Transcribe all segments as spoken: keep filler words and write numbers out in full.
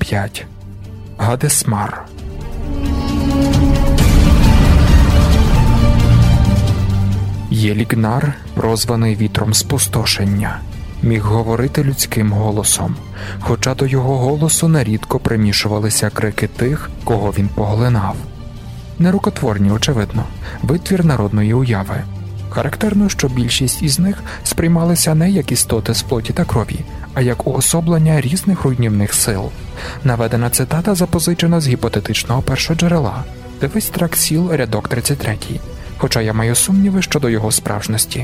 п'ять. Гадесмар. Єлігнар, прозваний вітром спустошення, міг говорити людським голосом, хоча до його голосу нерідко примішувалися крики тих, кого він поглинав. Нерукотворні, очевидно, витвір народної уяви. Характерно, що більшість із них сприймалися не як істоти з плоті та крові, а як уособлення різних руйнівних сил. Наведена цитата запозичена з гіпотетичного першоджерела. Дивись тракт сіл, рядок тридцять три, хоча я маю сумніви щодо його справжності.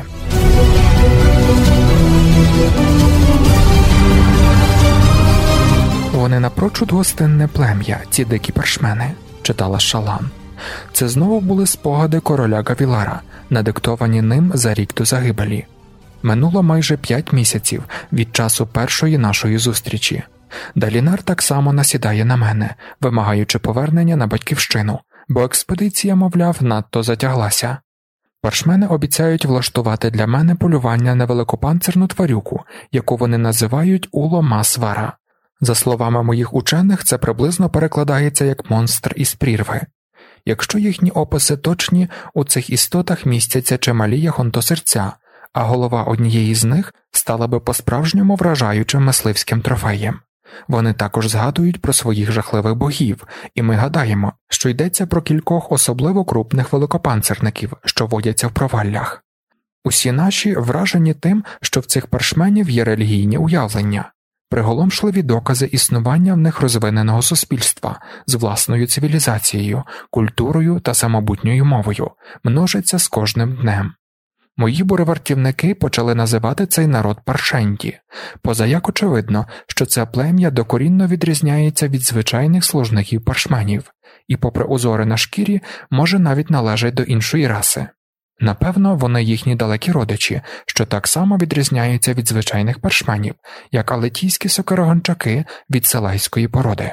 «Вони напрочуд гостинне плем'я, ці дикі паршмени», – читала Шалан. Це знову були спогади короля Гавілара, надиктовані ним за рік до загибелі. Минуло майже п'ять місяців від часу першої нашої зустрічі. Далінар так само насідає на мене, вимагаючи повернення на батьківщину, бо експедиція, мовляв, надто затяглася. Паршмени обіцяють влаштувати для мене полювання на великопанцирну тварюку, яку вони називають Уло-Масвара. За словами моїх учених, це приблизно перекладається як «монстр із прірви». Якщо їхні описи точні, у цих істотах містяться чималі яхонтосерця, а голова однієї з них стала би по-справжньому вражаючим мисливським трофеєм. Вони також згадують про своїх жахливих богів, і ми гадаємо, що йдеться про кількох особливо крупних великопанцирників, що водяться в проваллях. Усі наші вражені тим, що в цих паршменів є релігійні уявлення, приголомшливі докази існування в них розвиненого суспільства з власною цивілізацією, культурою та самобутньою мовою множаться з кожним днем. Мої буревартівники почали називати цей народ Паршенді, позаяк очевидно, що це плем'я докорінно відрізняється від звичайних служників паршменів, і попри узори на шкірі, може навіть належать до іншої раси. Напевно, вони їхні далекі родичі, що так само відрізняються від звичайних паршменів, як алетійські сокирогончаки від селайської породи.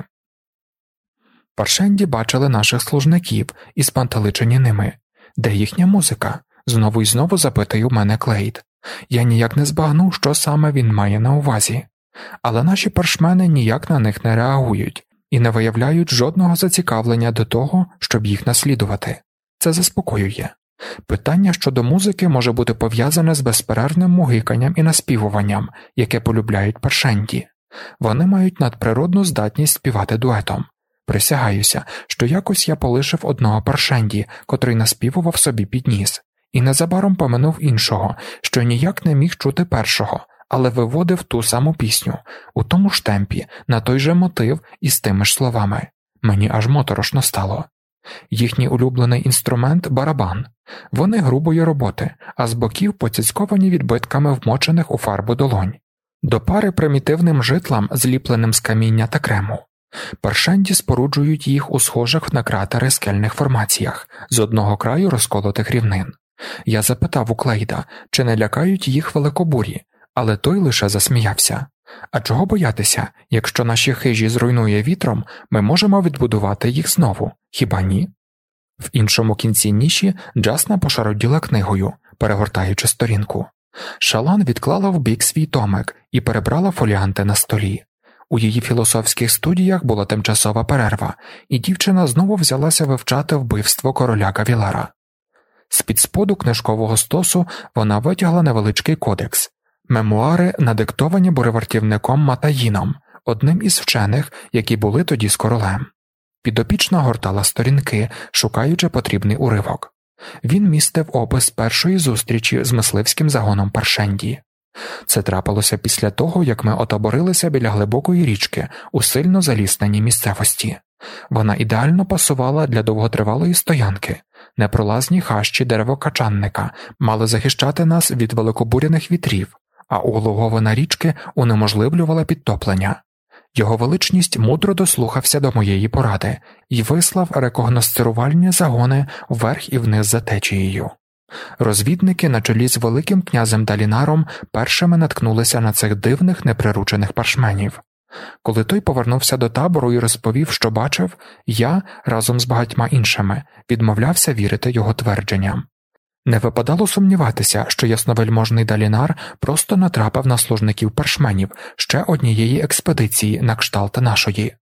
Паршенді бачили наших служників і спантеличені ними. Де їхня музика? Знову і знову запитує у мене Клейд. Я ніяк не збагнув, що саме він має на увазі. Але наші паршмени ніяк на них не реагують і не виявляють жодного зацікавлення до того, щоб їх наслідувати. Це заспокоює. Питання щодо музики може бути пов'язане з безперервним мугиканням і наспівуванням, яке полюбляють паршенді. Вони мають надприродну здатність співати дуетом. Присягаюся, що якось я полишив одного паршенді, котрий наспівував собі під ніс, і незабаром поминув іншого, що ніяк не міг чути першого, але виводив ту саму пісню, у тому ж темпі, на той же мотив і з тими ж словами. Мені аж моторошно стало. Їхній улюблений інструмент – барабан. Вони грубої роботи, а з боків поцяцьковані відбитками вмочених у фарбу долонь. До пари примітивним житлам, зліпленим з каміння та крему. Паршенді споруджують їх у схожих на кратери скельних формаціях, з одного краю розколотих рівнин. Я запитав у Клейда, чи не лякають їх великобурі, але той лише засміявся. А чого боятися, якщо наші хижі зруйнує вітром, ми можемо відбудувати їх знову, хіба ні? В іншому кінці ніші Джасна пошароділа книгою, перегортаючи сторінку. Шалан відклала вбік свій томик і перебрала фоліанти на столі. У її філософських студіях була тимчасова перерва, і дівчина знову взялася вивчати вбивство короля Гавілара. З-під споду книжкового стосу вона витягла невеличкий кодекс – мемуари, надиктовані буревартівником Матаїном, одним із вчених, які були тоді з королем. Підопічна гортала сторінки, шукаючи потрібний уривок. Він містив опис першої зустрічі з мисливським загоном Паршенді. Це трапилося після того, як ми отоборилися біля глибокої річки у сильно залісненій місцевості. Вона ідеально пасувала для довготривалої стоянки. Непролазні хащі деревокачанника мали захищати нас від великобуряних вітрів, а углуговина річки унеможливлювала підтоплення. Його величність мудро дослухався до моєї поради і вислав рекогносцирувальні загони вверх і вниз за течією. Розвідники на чолі з великим князем Далінаром першими наткнулися на цих дивних неприручених паршменів. Коли той повернувся до табору і розповів, що бачив, я, разом з багатьма іншими, відмовлявся вірити його твердженням. Не випадало сумніватися, що ясновельможний Далінар просто натрапив на служників паршменів ще однієї експедиції на кшталт нашої.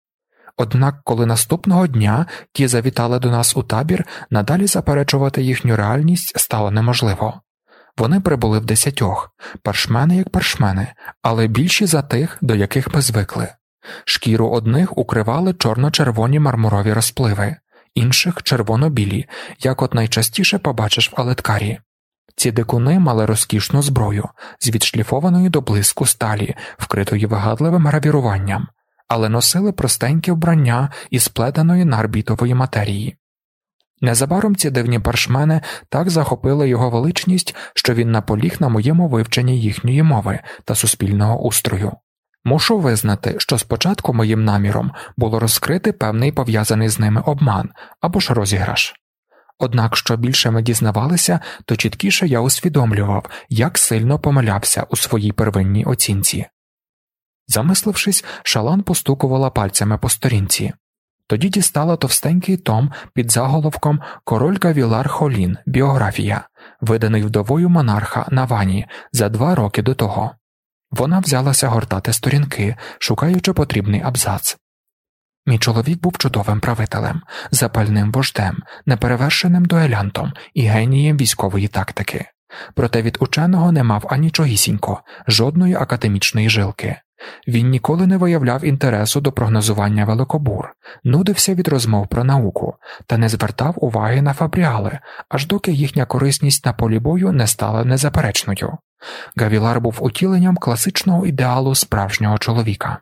Однак, коли наступного дня ті завітали до нас у табір, надалі заперечувати їхню реальність стало неможливо. Вони прибули в десятьох, паршмени як паршмени, але більші за тих, до яких ми звикли. Шкіру одних укривали чорно-червоні мармурові розпливи, інших – червоно-білі, як от найчастіше побачиш в Алеткарі. Ці дикуни мали розкішну зброю, з відшліфованої до блиску сталі, вкритої вигадливим гравіруванням, але носили простеньке вбрання із сплетеної нарбітової матерії. Незабаром ці дивні паршмени так захопили його величність, що він наполіг на моєму вивченні їхньої мови та суспільного устрою. Мушу визнати, що спочатку моїм наміром було розкрити певний пов'язаний з ними обман або ж розіграш. Однак, що більше ми дізнавалися, то чіткіше я усвідомлював, як сильно помилявся у своїй первинній оцінці. Замислившись, Шалан постукувала пальцями по сторінці. Тоді дістала товстенький том під заголовком «Король Гавілар Холін. Біографія», виданий вдовою монарха на Вані за два роки до того. Вона взялася гортати сторінки, шукаючи потрібний абзац. Мій чоловік був чудовим правителем, запальним вождем, неперевершеним дуелянтом і генієм військової тактики. Проте від ученого не мав анічогісінько, жодної академічної жилки. Він ніколи не виявляв інтересу до прогнозування великобур, нудився від розмов про науку та не звертав уваги на фабріали, аж доки їхня корисність на полі бою не стала незаперечною. Гавілар був утіленням класичного ідеалу справжнього чоловіка.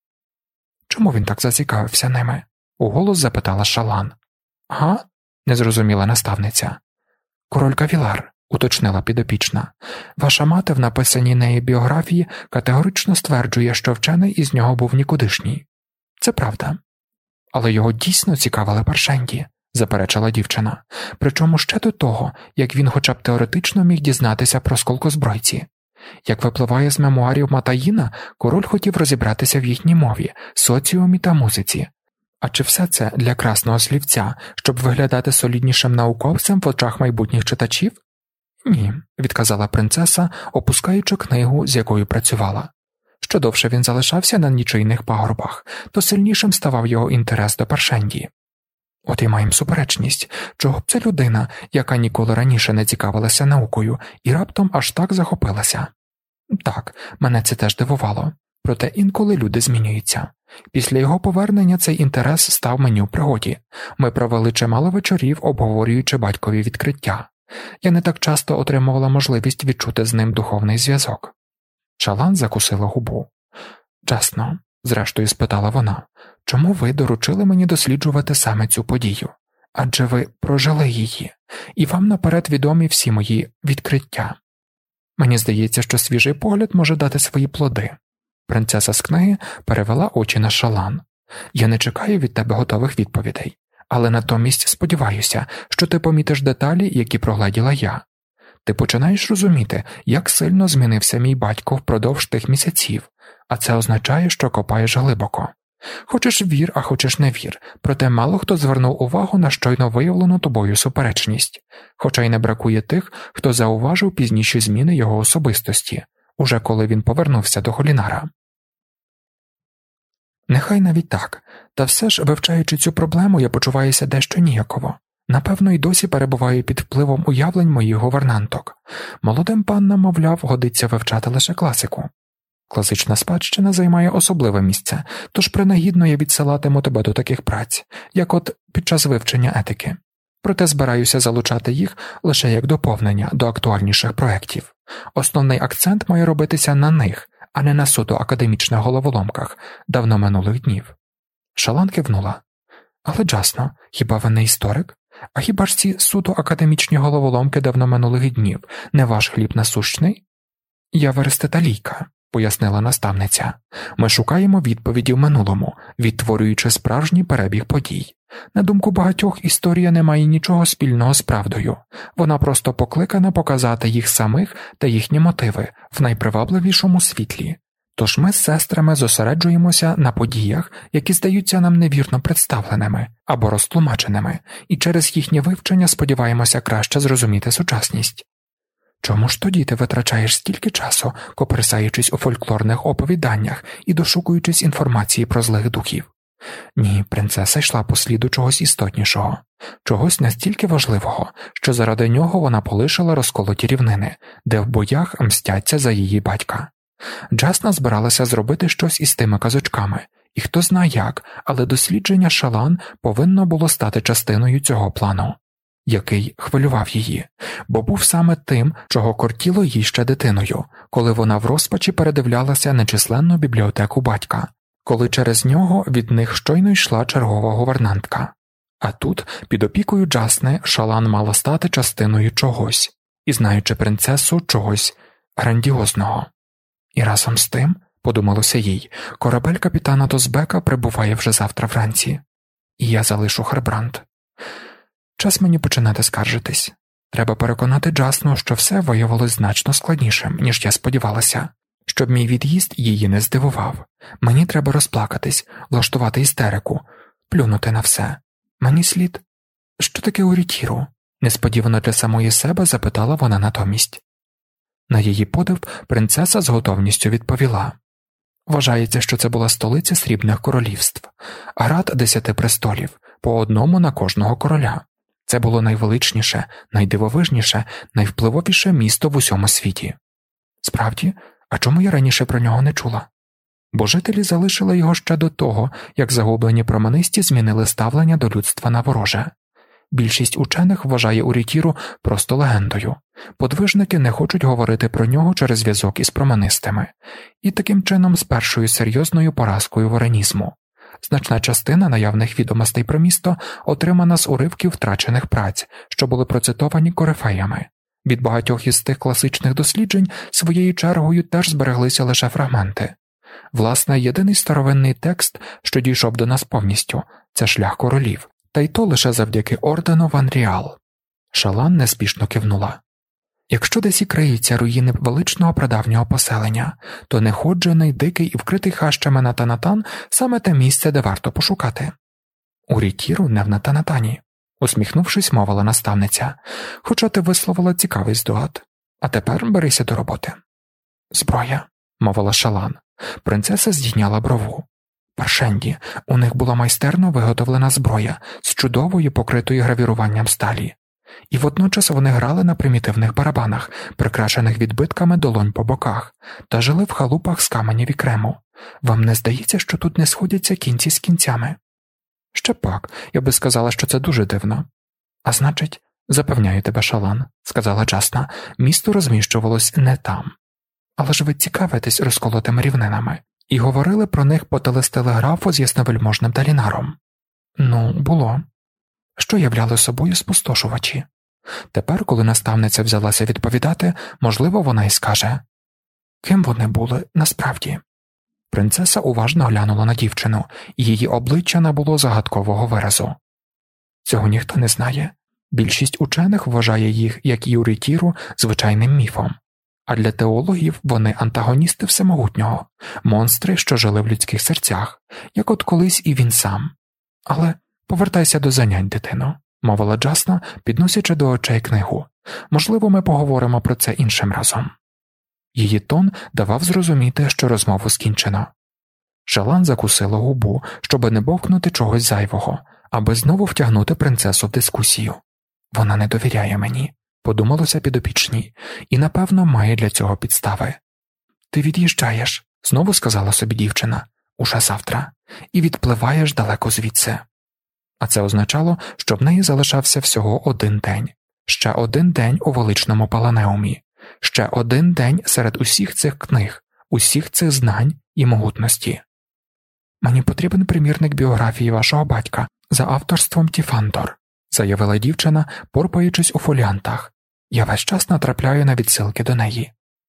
«Чому він так зацікавився ними?» – уголос запитала Шалан. «Га?» – не зрозуміла наставниця. «Король Гавілар», – уточнила підопічна. «Ваша мати в написаній неї біографії категорично стверджує, що вчений із нього був нікудишній. Це правда. Але його дійсно цікавили паршенді», – заперечила дівчина. «Причому ще до того, як він хоча б теоретично міг дізнатися про сколкозбройці. Як випливає з мемуарів Матаїна, король хотів розібратися в їхній мові, соціумі та музиці. А чи все це для красного слівця, щоб виглядати соліднішим науковцем в очах майбутніх читачів? Ні, відказала принцеса, опускаючи книгу, з якою працювала. Що довше він залишався на нічийних пагорбах, то сильнішим ставав його інтерес до Паршенді. От і маємо суперечність, чого б це людина, яка ніколи раніше не цікавилася наукою, і раптом аж так захопилася. Так, мене це теж дивувало. Проте інколи люди змінюються. Після його повернення цей інтерес став мені у пригоді. Ми провели чимало вечорів, обговорюючи батькові відкриття. Я не так часто отримувала можливість відчути з ним духовний зв'язок. Шалан закусила губу. «Чесно», – зрештою спитала вона, – «чому ви доручили мені досліджувати саме цю подію? Адже ви прожили її, і вам наперед відомі всі мої відкриття. Мені здається, що свіжий погляд може дати свої плоди». Принцеса з книги перевела очі на Шалан. «Я не чекаю від тебе готових відповідей, але натомість сподіваюся, що ти помітиш деталі, які прогледіла я. Ти починаєш розуміти, як сильно змінився мій батько впродовж тих місяців, а це означає, що копаєш глибоко. Хочеш вір, а хочеш не вір, проте мало хто звернув увагу на щойно виявлену тобою суперечність, хоча й не бракує тих, хто зауважив пізніші зміни його особистості, уже коли він повернувся до Холінара. Нехай навіть так, та все ж, вивчаючи цю проблему, я почуваюся дещо ніяково. Напевно, й досі перебуваю під впливом уявлень моїх гувернанток. Молодим паннам, мовляв, годиться вивчати лише класику. Класична спадщина займає особливе місце, тож принагідно я відсилатиму тебе до таких праць, як от під час вивчення етики. Проте збираюся залучати їх лише як доповнення до актуальніших проєктів. Основний акцент має робитися на них, а не на суто академічних головоломках давно минулих днів. Шалан кивнула. Але Джасно, хіба ви не історик? А хіба ж ці суто академічні головоломки давно минулих днів не ваш хліб насущний? Я верестеталійка, пояснила наставниця. Ми шукаємо відповіді в минулому, відтворюючи справжній перебіг подій. На думку багатьох, історія не має нічого спільного з правдою. Вона просто покликана показати їх самих та їхні мотиви в найпривабливішому світлі. Тож ми з сестрами зосереджуємося на подіях, які здаються нам невірно представленими або розтлумаченими, і через їхнє вивчення сподіваємося краще зрозуміти сучасність. Чому ж тоді ти витрачаєш стільки часу, коперсаючись у фольклорних оповіданнях і дошукуючись інформації про злих духів? Ні, принцеса йшла по сліду чогось істотнішого, чогось настільки важливого, що заради нього вона полишила розколоті рівнини, де в боях мстяться за її батька. Джасна збиралася зробити щось із тими казочками, і хто знає як, але дослідження Шалан повинно було стати частиною цього плану, який хвилював її, бо був саме тим, чого кортіло їй ще дитиною, коли вона в розпачі передивлялася нечисленну бібліотеку батька, коли через нього від них щойно йшла чергова гувернантка. А тут, під опікою Джасни, Шалан мала стати частиною чогось, і, знаючи принцесу, чогось грандіозного. І разом з тим, подумалося їй, корабель капітана Дозбека прибуває вже завтра вранці, і я залишу Харбранд. Час мені починати скаржитись. Треба переконати Джасну, що все виявилось значно складнішим, ніж я сподівалася, щоб мій від'їзд її не здивував. Мені треба розплакатись, влаштувати істерику, плюнути на все. Мені слід... Що таке Урітіру? Несподівано для самої себе запитала вона натомість. На її подив принцеса з готовністю відповіла. Вважається, що це була столиця Срібних королівств, град десяти престолів, по одному на кожного короля. Це було найвеличніше, найдивовижніше, найвпливовіше місто в усьому світі. Справді, а чому я раніше про нього не чула? Бо жителі залишили його ще до того, як загублені променисті змінили ставлення до людства на вороже. Більшість учених вважає Урітіру просто легендою. Подвижники не хочуть говорити про нього через зв'язок із променистими. І таким чином з першою серйозною поразкою воренізму. Значна частина наявних відомостей про місто отримана з уривків втрачених праць, що були процитовані корифеями. Від багатьох із тих класичних досліджень своєю чергою теж збереглися лише фрагменти. Власне, єдиний старовинний текст, що дійшов до нас повністю – це «Шлях королів», та й то лише завдяки ордену Ван Ріал. Шалан неспішно кивнула. Якщо десь і криються руїни величного прадавнього поселення, то неходжений, дикий і вкритий хащами Натанатан – саме те місце, де варто пошукати. Урітіру не в Натанатані, усміхнувшись, мовила наставниця, хоча ти висловила цікавий здогад. А тепер берися до роботи. Зброя, мовила Шалан. Принцеса здійняла брову. Паршенді, у них була майстерно виготовлена зброя з чудовою покритою гравіруванням сталі. І водночас вони грали на примітивних барабанах, прикрашених відбитками долонь по боках, та жили в халупах з каменів і крему. Вам не здається, що тут не сходяться кінці з кінцями? Ще пак, я би сказала, що це дуже дивно. А значить, запевняю тебе, Шалан, сказала Джасна, місто розміщувалось не там. Але ж ви цікавитесь розколотими рівнинами і говорили про них по телестелеграфу з ясновельможним Далінаром. Ну, було. Що являли собою спустошувачі? Тепер, коли наставниця взялася відповідати, можливо, вона й скаже. Ким вони були насправді? Принцеса уважно глянула на дівчину, і її обличчя набуло загадкового виразу. Цього ніхто не знає. Більшість учених вважає їх, як і Урітіру, звичайним міфом. А для теологів вони антагоністи всемогутнього, монстри, що жили в людських серцях, як от колись і він сам. Але повертайся до занять, дитино, мовила Джасна, підносячи до очей книгу. Можливо, ми поговоримо про це іншим разом. Її тон давав зрозуміти, що розмову скінчено. Шалан закусила губу, щоби не бовкнути чогось зайвого, аби знову втягнути принцесу в дискусію. Вона не довіряє мені, подумалося підопічній, і, напевно, має для цього підстави. Ти від'їжджаєш, знову сказала собі дівчина, уже завтра, і відпливаєш далеко звідси. А це означало, що в неї залишався всього один день. Ще один день у величному Паланеумі. Ще один день серед усіх цих книг, усіх цих знань і могутності. Мені потрібен примірник біографії вашого батька за авторством Тіфандор, заявила дівчина, порпаючись у фоліантах. Я весь час натрапляю на відсилки до неї.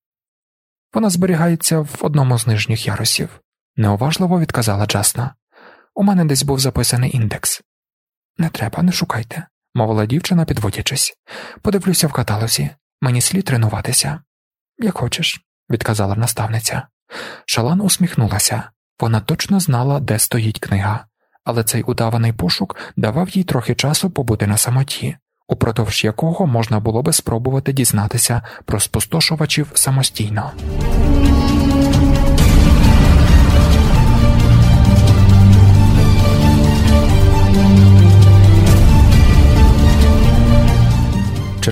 Вона зберігається в одному з нижніх ярусів, неуважливо відказала Джасна. У мене десь був записаний індекс. Не треба, не шукайте, мовила дівчина, підводячись. Подивлюся в каталозі. Мені слід тренуватися. Як хочеш, відказала наставниця. Шалан усміхнулася. Вона точно знала, де стоїть книга, але цей удаваний пошук давав їй трохи часу побути на самоті, упродовж якого можна було би спробувати дізнатися про спустошувачів самостійно.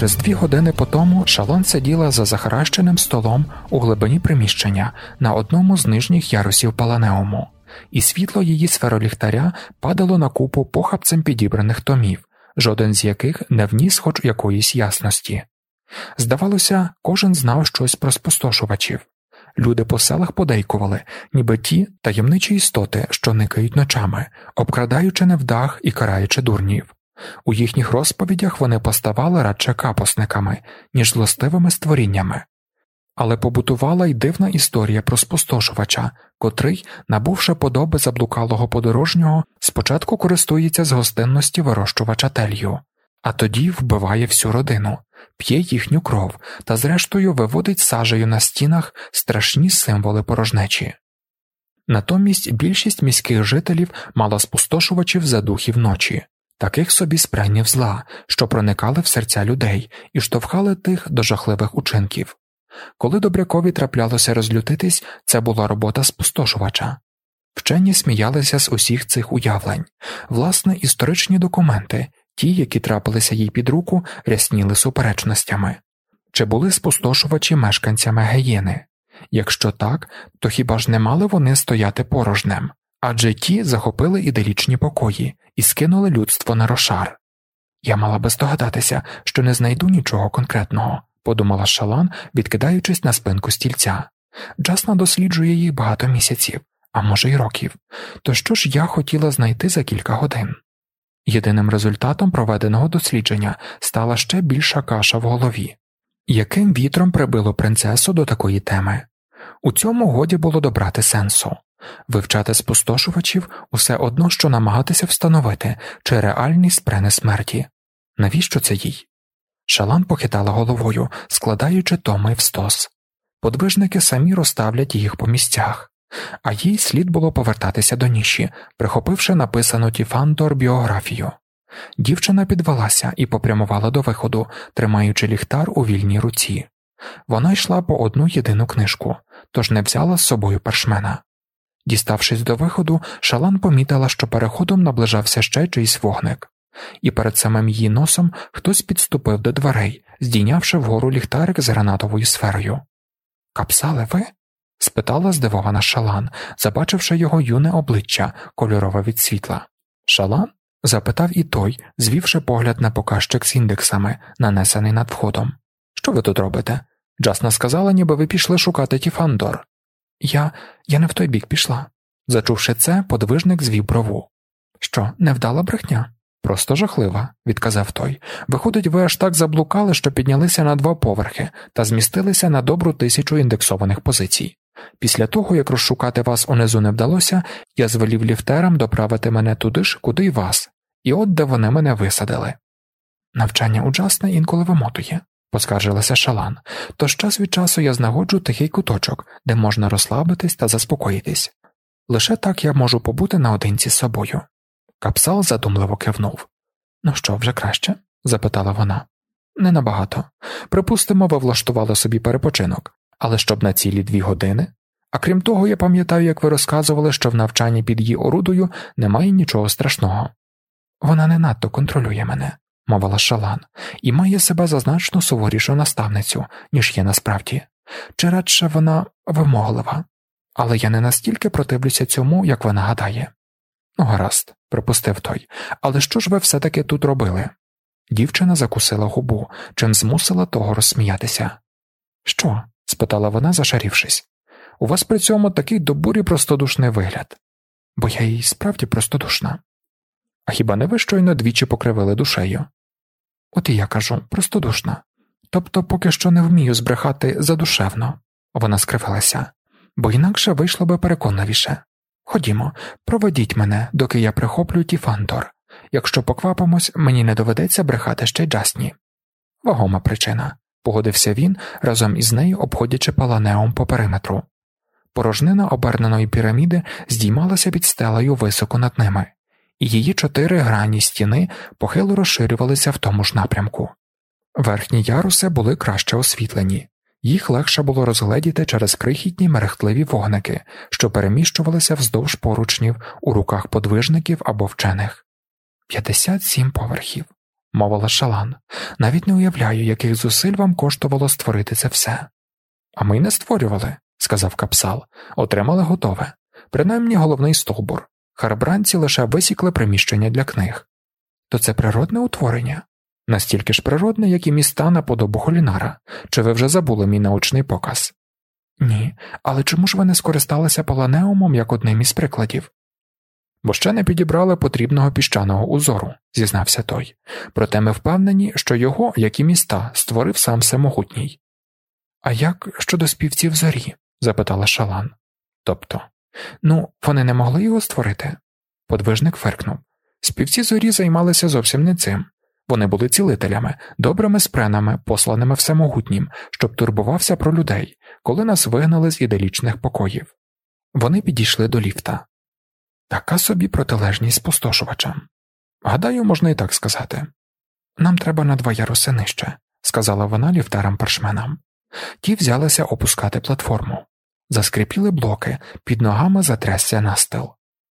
Через дві години по тому Шалон сиділа за захаращеним столом у глибині приміщення на одному з нижніх ярусів Паланеуму, і світло її сфероліхтаря падало на купу похапцем підібраних томів, жоден з яких не вніс хоч якоїсь ясності. Здавалося, кожен знав щось про спустошувачів. Люди по селах подейкували, ніби ті таємничі істоти, що никають ночами, обкрадаючи невдах і караючи дурнів. У їхніх розповідях вони поставали радше капосниками, ніж злостивими створіннями. Але побутувала й дивна історія про спустошувача, котрий, набувши подоби заблукалого подорожнього, спочатку користується з гостинності вирощувача телью, а тоді вбиває всю родину, п'є їхню кров та зрештою виводить сажею на стінах страшні символи порожнечі. Натомість більшість міських жителів мала спустошувачів за духів ночі, таких собі спрянів зла, що проникали в серця людей і штовхали тих до жахливих учинків. Коли добрякові траплялося розлютитись, це була робота спустошувача. Вчені сміялися з усіх цих уявлень. Власне, історичні документи, ті, які трапилися їй під руку, рясніли суперечностями. Чи були спустошувачі мешканцями Геєни? Якщо так, то хіба ж не мали вони стояти порожнем? Адже ті захопили іделічні покої і скинули людство на рошар. Я мала би здогадатися, що не знайду нічого конкретного, подумала Шалан, відкидаючись на спинку стільця. Джасна досліджує їх багато місяців, а може й років. То що ж я хотіла знайти за кілька годин? Єдиним результатом проведеного дослідження стала ще більша каша в голові. Яким вітром прибило принцесу до такої теми? У цьому годі було добрати сенсу. Вивчати спустошувачів усе одно, що намагатися встановити, чи реальний спрени смерті. Навіщо це їй? Шалан похитала головою, складаючи томи в стос. Подвижники самі розставлять їх по місцях. А їй слід було повертатися до ніші, прихопивши написану Тіфандор біографію. Дівчина підвелася і попрямувала до виходу, тримаючи ліхтар у вільній руці. Вона йшла по одну єдину книжку, тож не взяла з собою паршмена. Діставшись до виходу, Шалан помітила, що переходом наближався ще чийсь вогник. І перед самим її носом хтось підступив до дверей, здійнявши вгору ліхтарик з гранатовою сферою. «Капсале, ви?» – спитала здивована Шалан, забачивши його юне обличчя, кольорове від світла. «Шалан?» – запитав і той, звівши погляд на показчик з індексами, нанесений над входом. «Що ви тут робите? Джасна сказала, ніби ви пішли шукати Тіфандор». «Я... я не в той бік пішла». Зачувши це, подвижник звів брову. «Що, невдала брехня?» «Просто жахлива», – відказав той. «Виходить, ви аж так заблукали, що піднялися на два поверхи та змістилися на добру тисячу індексованих позицій. Після того, як розшукати вас унизу не вдалося, я звелів ліфтерам доправити мене туди ж, куди й вас. І от де вони мене висадили». «Навчання у Джасна інколи вимотує», – поскаржилася Шалан. «Тож час від часу я знаходжу тихий куточок, де можна розслабитись та заспокоїтись. Лише так я можу побути наодинці з собою». Капсал задумливо кивнув. «Ну що, вже краще?» – запитала вона. «Не набагато. Припустимо, ви влаштували собі перепочинок. Але щоб на цілі дві години? А крім того, я пам'ятаю, як ви розказували, що в навчанні під її орудою немає нічого страшного». «Вона не надто контролює мене», – мовила Шалан, «і має себе за значно суворішу наставницю, ніж є насправді. Чи радше вона вимоглива. Але я не настільки противлюся цьому, як вона гадає». «Ну, гаразд», – припустив той, «але що ж ви все-таки тут робили?» Дівчина закусила губу, чим змусила того розсміятися. «Що?» – спитала вона, зашарівшись. «У вас при цьому такий до бурі простодушний вигляд». «Бо я їй справді простодушна». «А хіба не ви щойно двічі покривили душею?» «От і я кажу, простодушна. Тобто поки що не вмію збрехати задушевно». Вона скривилася. «Бо інакше вийшло би переконливіше. Ходімо, проведіть мене, доки я прихоплю Тіфандор. Якщо поквапимось, мені не доведеться брехати ще й Джасні». «Вагома причина», – погодився він, разом із нею обходячи Паланеум по периметру. Порожнина оберненої піраміди здіймалася під стелею високо над ними, і її чотири грані стіни похило розширювалися в тому ж напрямку. Верхні яруси були краще освітлені. Їх легше було розгледіти через крихітні мерехтливі вогники, що переміщувалися вздовж поручнів у руках подвижників або вчених. «П'ятдесят сім поверхів», мовила Шалан. Навіть не уявляю, яких зусиль вам коштувало створити це все. А ми й не створювали, сказав Капсал. Отримали готове. Принаймні головний стовбур. Харбранці лише висікли приміщення для книг. То це природне утворення? Настільки ж природне, як і міста на подобу Холінара. Чи ви вже забули мій научний показ? Ні, але чому ж ви не скористалися Поланеумом як одним із прикладів? Бо ще не підібрали потрібного піщаного узору, зізнався той. Проте ми впевнені, що його, як і міста, створив сам Всемогутній. А як щодо співців зорі? Запитала Шалан. Тобто? Ну, вони не могли його створити? Подвижник фиркнув. Співці зорі займалися зовсім не цим. Вони були цілителями, добрими спренами, посланими Всемогутнім, щоб турбувався про людей, коли нас вигнали з іделічних покоїв. Вони підійшли до ліфта. Така собі протилежність спустошувачам. Гадаю, можна і так сказати. Нам треба на два яруси нижче, сказала вона ліфтарам-паршменам. Ті взялися опускати платформу. Заскрипіли блоки, під ногами затрясся настил.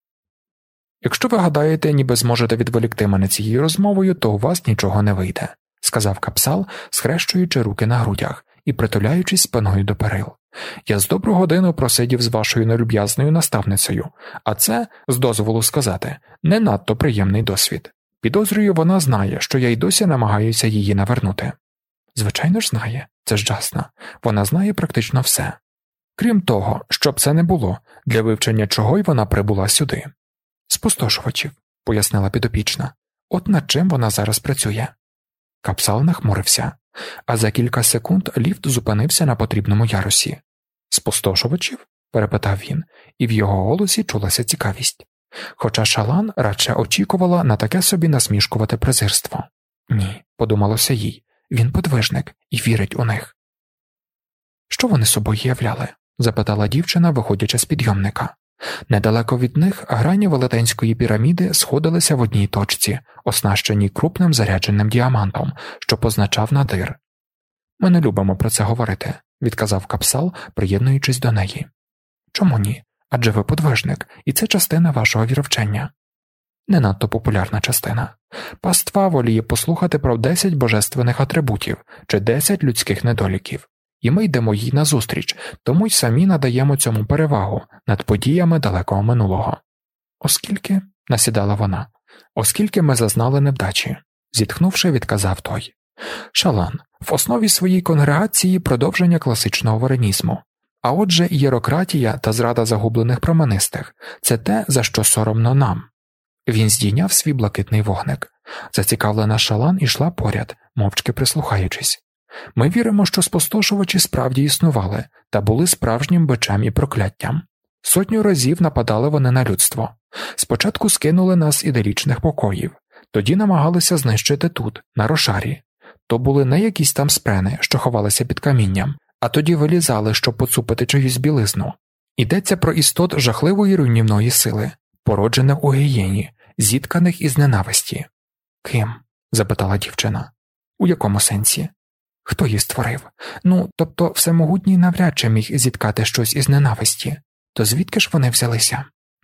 Якщо ви гадаєте, ніби зможете відволікти мене цією розмовою, то у вас нічого не вийде, сказав Капсал, схрещуючи руки на грудях і притуляючись спиною до перил. Я з добру годину просидів з вашою нелюб'язною наставницею, а це, з дозволу сказати, не надто приємний досвід. Підозрюю, вона знає, що я й досі намагаюся її навернути. Звичайно ж знає, це ж Джасна. Вона знає практично все. Крім того, щоб це не було, для вивчення чого й вона прибула сюди. Спустошувачів, пояснила підопічна. От над чим вона зараз працює. Капсал нахмурився, а за кілька секунд ліфт зупинився на потрібному ярусі. Спустошувачів? Перепитав він, і в його голосі чулася цікавість. Хоча Шалан радше очікувала на таке собі насмішкувате презирство. Ні, подумалося їй, він подвижник і вірить у них. Що вони собою являли? Запитала дівчина, виходячи з підйомника. Недалеко від них грані велетенської піраміди сходилися в одній точці, оснащеній крупним зарядженим діамантом, що позначав надир. «Ми не любимо про це говорити», – відказав Капсал, приєднуючись до неї. «Чому ні? Адже ви подвижник, і це частина вашого віровчення». Не надто популярна частина. Паства воліє послухати про десять божественних атрибутів чи десять людських недоліків. І ми йдемо їй назустріч, тому й самі надаємо цьому перевагу над подіями далекого минулого. Оскільки, насідала вона, оскільки ми зазнали невдачі, зітхнувши, відказав той. Шалан, в основі своїй конгрегації продовження класичного варенізму. А отже, ієрократія та зрада загублених променистих – це те, за що соромно нам. Він здійняв свій блакитний вогник. Зацікавлена Шалан ішла поряд, мовчки прислухаючись. Ми віримо, що спустошувачі справді існували та були справжнім бичем і прокляттям. Сотню разів нападали вони на людство. Спочатку скинули нас з іделічних покоїв, тоді намагалися знищити тут, на Рошарі. То були не якісь там спрени, що ховалися під камінням, а тоді вилізали, щоб поцупити чиюсь білизну. Йдеться про істот жахливої руйнівної сили, породжених у гієні, зітканих із ненависті. «Ким?» – запитала дівчина. «У якому сенсі?» Хто її створив? Ну, тобто Всемогутній навряд чи міг зіткати щось із ненависті. То звідки ж вони взялися?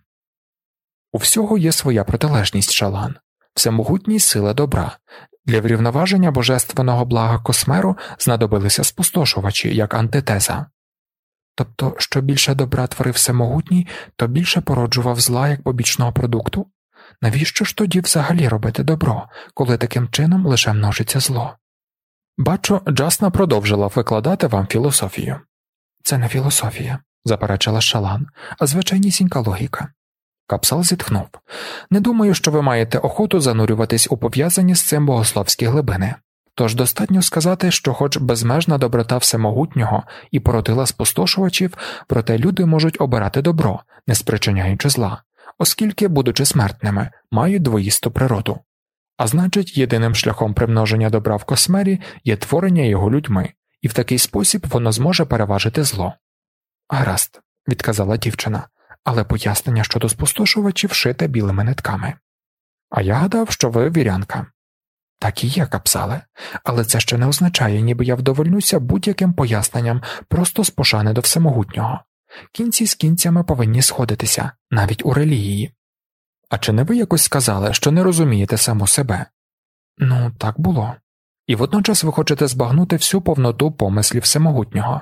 У всього є своя протилежність, Шалан. Всемогутній – сила добра. Для врівноваження божественного блага Космеру знадобилися спустошувачі, як антитеза. Тобто, що більше добра творив Всемогутній, то більше породжував зла як побічного продукту? Навіщо ж тоді взагалі робити добро, коли таким чином лише множиться зло? Бачу, Джасна продовжила викладати вам філософію. Це не філософія, заперечила Шалан, а звичайнісінька логіка. Капсал зітхнув. Не думаю, що ви маєте охоту занурюватись у пов'язані з цим богословські глибини. Тож достатньо сказати, що хоч безмежна доброта Всемогутнього і породила спустошувачів, проте люди можуть обирати добро, не спричиняючи зла, оскільки, будучи смертними, мають двоїсту природу. А значить, єдиним шляхом примноження добра в Космері є творення його людьми, і в такий спосіб воно зможе переважити зло. Гаразд, відказала дівчина, але пояснення щодо спустошувачів шите білими нитками. А я гадав, що ви вірянка. Так і є, Капсале, але це ще не означає, ніби я вдовольнюся будь-яким поясненням просто з пошани до Всемогутнього. Кінці з кінцями повинні сходитися, навіть у релігії. А чи не ви якось сказали, що не розумієте саму себе? Ну, так було. І водночас ви хочете збагнути всю повноту помислів всемогутнього.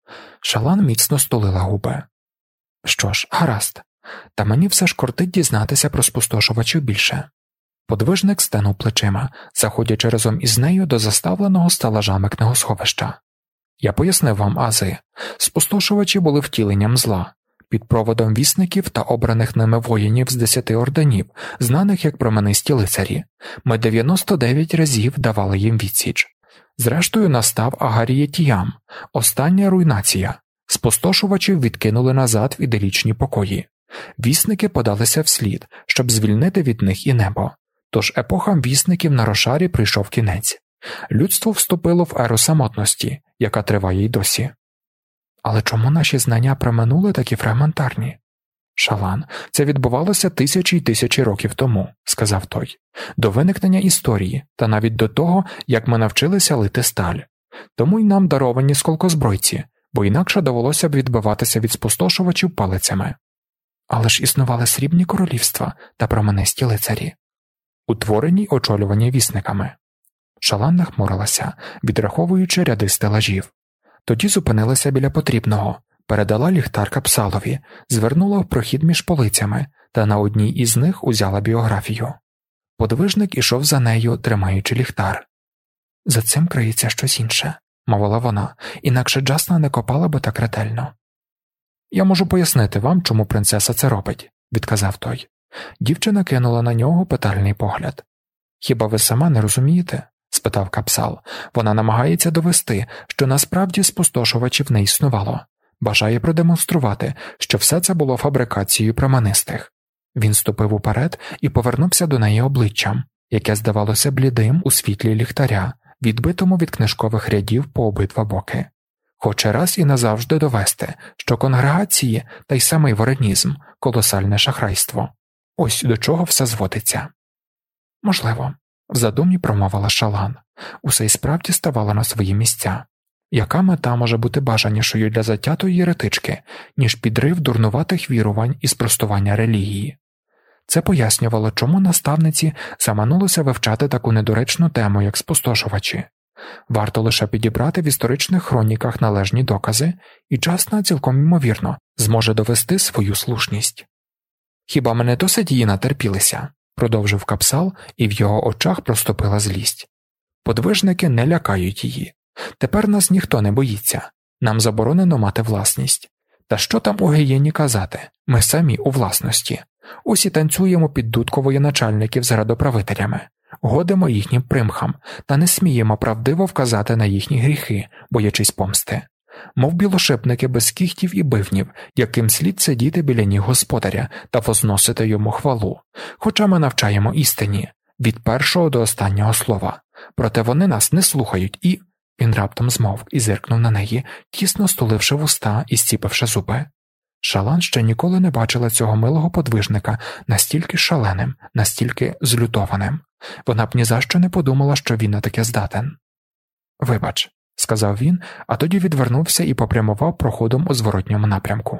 Шалан міцно стулила губи. Що ж, гаразд. Та мені все ж кортить дізнатися про спустошувачів більше. Подвижник стенув плечима, заходячи разом із нею до заставленого стелажами книгосховища. Я пояснив вам, ази, спустошувачі були втіленням зла, під проводом вісників та обраних ними воїнів з десяти орденів, знаних як променисті лицарі. Ми дев'яносто дев'ять разів давали їм відсіч. Зрештою настав Агарієтіям, остання руйнація. Спустошувачів відкинули назад в іделічні покої. Вісники подалися вслід, щоб звільнити від них і небо. Тож епохам вісників на Рошарі прийшов кінець. Людство вступило в еру самотності, яка триває й досі. Але чому наші знання про минуле такі фрагментарні? Шалан, це відбувалося тисячі й тисячі років тому, сказав той, до виникнення історії та навіть до того, як ми навчилися лити сталь. Тому й нам даровані сколкозбройці, бо інакше довелося б відбиватися від спустошувачів палицями. Але ж існували срібні королівства та променисті лицарі, утворені й очолювані вісниками. Шалан нахмурилася, відраховуючи ряди стелажів. Тоді зупинилася біля потрібного, передала ліхтар Капсалові, звернула в прохід між полицями та на одній із них узяла біографію. Подвижник ішов за нею, тримаючи ліхтар. «За цим криється щось інше», – мовила вона, інакше Джасна не копала би так ретельно. «Я можу пояснити вам, чому принцеса це робить», – відказав той. Дівчина кинула на нього питальний погляд. «Хіба ви сама не розумієте?» – спитав Капсал. «Вона намагається довести, що насправді спустошувачів не існувало. Бажає продемонструвати, що все це було фабрикацією променистих». Він ступив уперед і повернувся до неї обличчям, яке здавалося блідим у світлі ліхтаря, відбитому від книжкових рядів по обидва боки. Хоче раз і назавжди довести, що конгрегації та й самий воренізм – колосальне шахрайство. Ось до чого все зводиться. Можливо, в задумі промовила Шалан. Усе й справді ставало на свої місця. Яка мета може бути бажанішою для затятої єретички, ніж підрив дурнуватих вірувань і спростування релігії? Це пояснювало, чому наставниці заманулося вивчати таку недоречну тему, як спустошувачі. Варто лише підібрати в історичних хроніках належні докази, і Джасна, цілком ймовірно, зможе довести свою слушність. «Хіба ми не досить її натерпілися?» – продовжив Капсал, і в його очах проступила злість. «Подвижники не лякають її. Тепер нас ніхто не боїться. Нам заборонено мати власність. Та що там у гієні казати? Ми самі у власності. Усі танцюємо під дудку воєначальників з градоправителями, годимо їхнім примхам та не сміємо правдиво вказати на їхні гріхи, боячись помсти. Мов білошипники без кіхтів і бивнів, яким слід сидіти біля ніг господаря та возносити йому хвалу. Хоча ми навчаємо істині, від першого до останнього слова. Проте вони нас не слухають і...» Він раптом змовк і зиркнув на неї, тісно стуливши вуста і зціпивши зуби. Шалан ще ніколи не бачила цього милого подвижника настільки шаленим, настільки злютованим. Вона б ні за що не подумала, що він на таке здатен. «Вибач», – сказав він, а тоді відвернувся і попрямував проходом у зворотньому напрямку.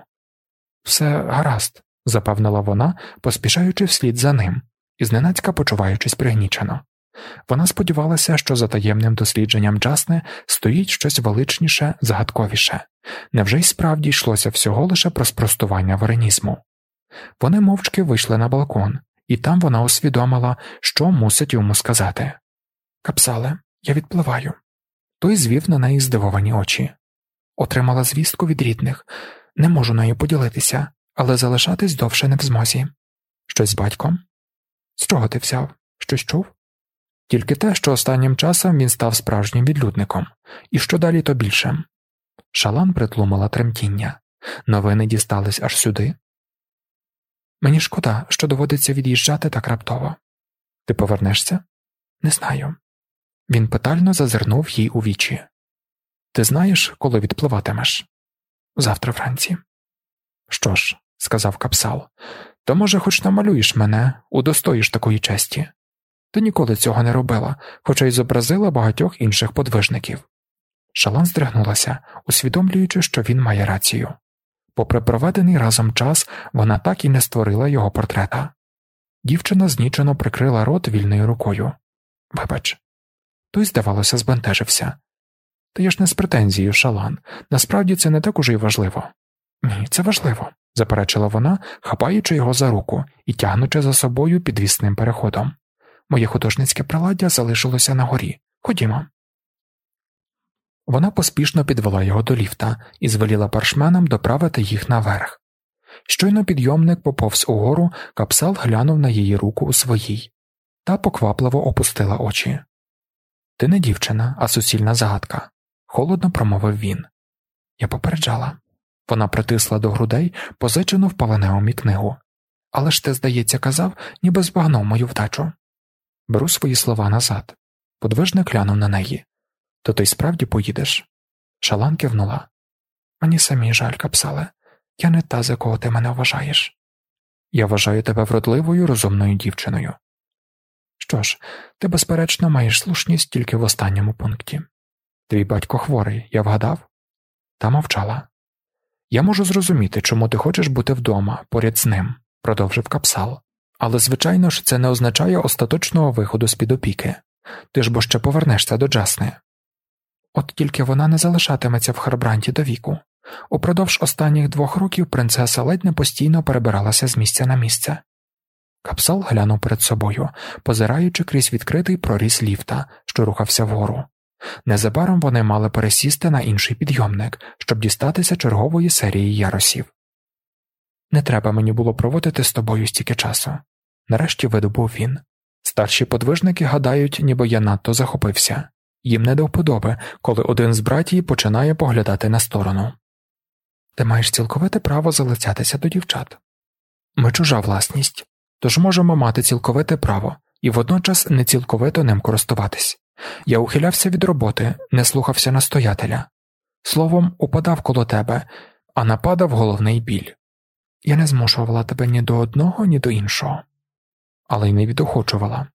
«Все гаразд», – запевнила вона, поспішаючи вслід за ним, і зненацька почуваючись пригнічено. Вона сподівалася, що за таємним дослідженням Джасни стоїть щось величніше, загадковіше. Невже й справді йшлося всього лише про спростування воренізму? Вони мовчки вийшли на балкон, і там вона усвідомила, що мусить йому сказати. «Капсале, я відпливаю». Той звів на неї здивовані очі. «Отримала звістку від рідних. Не можу нею поділитися, але залишатись довше не в змозі». «Щось з батьком?» «З чого ти взяв? Щось чув?» «Тільки те, що останнім часом він став справжнім відлюдником. І що далі, то більше». Шалан притлумила тремтіння. Новини дістались аж сюди. «Мені шкода, що доводиться від'їжджати так раптово». «Ти повернешся?» «Не знаю». Він питально зазирнув їй у вічі. «Ти знаєш, коли відпливатимеш?» «Завтра вранці». «Що ж», – сказав Капсал, – «то, може, хоч намалюєш мене, удостоїш такої честі. Ти ніколи цього не робила, хоча й зобразила багатьох інших подвижників». Шалан здригнулася, усвідомлюючи, що він має рацію. Попри проведений разом час, вона так і не створила його портрета. Дівчина знічено прикрила рот вільною рукою. Вибач. Той, здавалося, збентежився. Та я ж не з претензією, Шалан. Насправді це не так уже й важливо. Ні, це важливо, заперечила вона, хапаючи його за руку і тягнучи за собою підвісним переходом. Моє художницьке приладдя залишилося на горі. Ходімо. Вона поспішно підвела його до ліфта і звеліла паршменам доправити їх наверх. Щойно підйомник поповз угору, Капсал глянув на її руку у своїй. Та поквапливо опустила очі. «Ти не дівчина, а суцільна загадка», – холодно промовив він. Я попереджала. Вона притисла до грудей позичену в Паленеумі книгу. «Але ж ти, здається, казав, ніби збагнув мою вдачу». Беру свої слова назад. Подвижник глянув на неї. «То ти справді поїдеш?» Шалан кивнула. «Мені самі жаль, Капсале. Я не та, за кого ти мене вважаєш. Я вважаю тебе вродливою, розумною дівчиною. Що ж, ти, безперечно, маєш слушність тільки в останньому пункті. Твій батько хворий, я вгадав?» Та мовчала. «Я можу зрозуміти, чому ти хочеш бути вдома, поряд з ним», – продовжив Капсал. «Але, звичайно ж, це не означає остаточного виходу з-під опіки. Ти ж бо ще повернешся до Джасни. От тільки вона не залишатиметься в Харбранті до віку. Упродовж останніх двох років принцеса ледь не постійно перебиралася з місця на місце». Капсал глянув перед собою, позираючи крізь відкритий проріз ліфта, що рухався вгору. Незабаром вони мали пересісти на інший підйомник, щоб дістатися чергової серії ярусів. «Не треба мені було проводити з тобою стільки часу», – нарешті видобув він. «Старші подвижники гадають, ніби я надто захопився. Їм не до вподоби, коли один з братій починає поглядати на сторону. Ти маєш цілковите право залицятися до дівчат. Ми чужа власність, тож можемо мати цілковите право і водночас не цілковито ним користуватись. Я ухилявся від роботи, не слухався настоятеля. Словом, упадав коло тебе, а нападав головний біль. Я не змушувала тебе ні до одного, ні до іншого. Але й не відохочувала».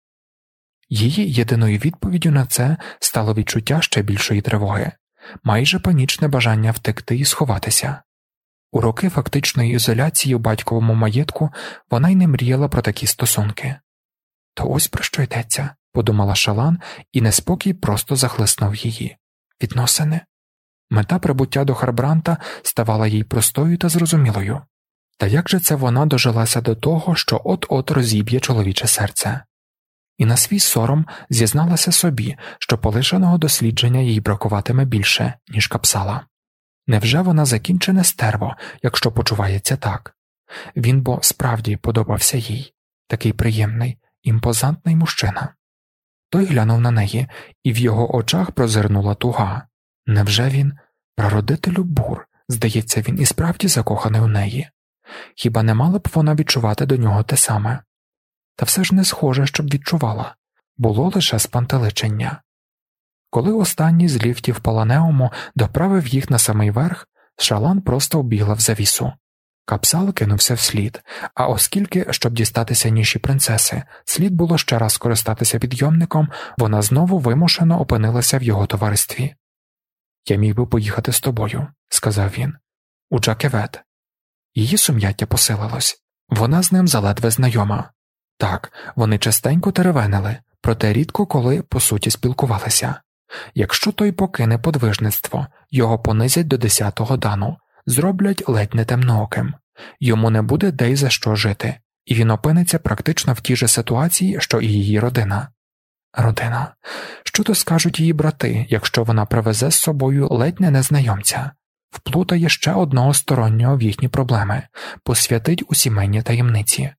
Її єдиною відповіддю на це стало відчуття ще більшої тривоги, майже панічне бажання втекти і сховатися. У роки фактичної ізоляції у батьковому маєтку вона й не мріяла про такі стосунки. «То ось про що йдеться», – подумала Шалан, і неспокій просто захлиснув її. Відносини. Мета прибуття до Харбранта ставала їй простою та зрозумілою. Та як же це вона дожилася до того, що от-от розіб'є чоловіче серце? І на свій сором зізналася собі, що полишеного дослідження їй бракуватиме більше, ніж Капсала. Невже вона закінчене стерво, якщо почувається так? Він бо справді подобався їй. Такий приємний, імпозантний мужчина. Той глянув на неї, і в його очах прозирнула туга. Невже він прародителю бур? Здається, він і справді закоханий у неї. Хіба не мала б вона відчувати до нього те саме? Та все ж не схоже, щоб відчувала. Було лише спантеличення. Коли останній з ліфтів Паланеуму доправив їх на самий верх, Шалан просто вбігла в завісу. Капсал кинувся вслід, а оскільки, щоб дістатися ніші принцеси, слід було ще раз скористатися підйомником, вона знову вимушено опинилася в його товаристві. «Я міг би поїхати з тобою», – сказав він. «У Джакевет». Її сум'яття посилилось. Вона з ним заледве знайома. Так, вони частенько теревенили, проте рідко коли, по суті, спілкувалися. Якщо той покине подвижництво, його понизять до десятого дану, зроблять ледь не темнооким. Йому не буде де й за що жити, і він опиниться практично в тій же ситуації, що і її родина. Родина. Що то скажуть її брати, якщо вона привезе з собою ледь не незнайомця? Вплутає ще одного стороннього в їхні проблеми, посвятить у сімейні таємниці.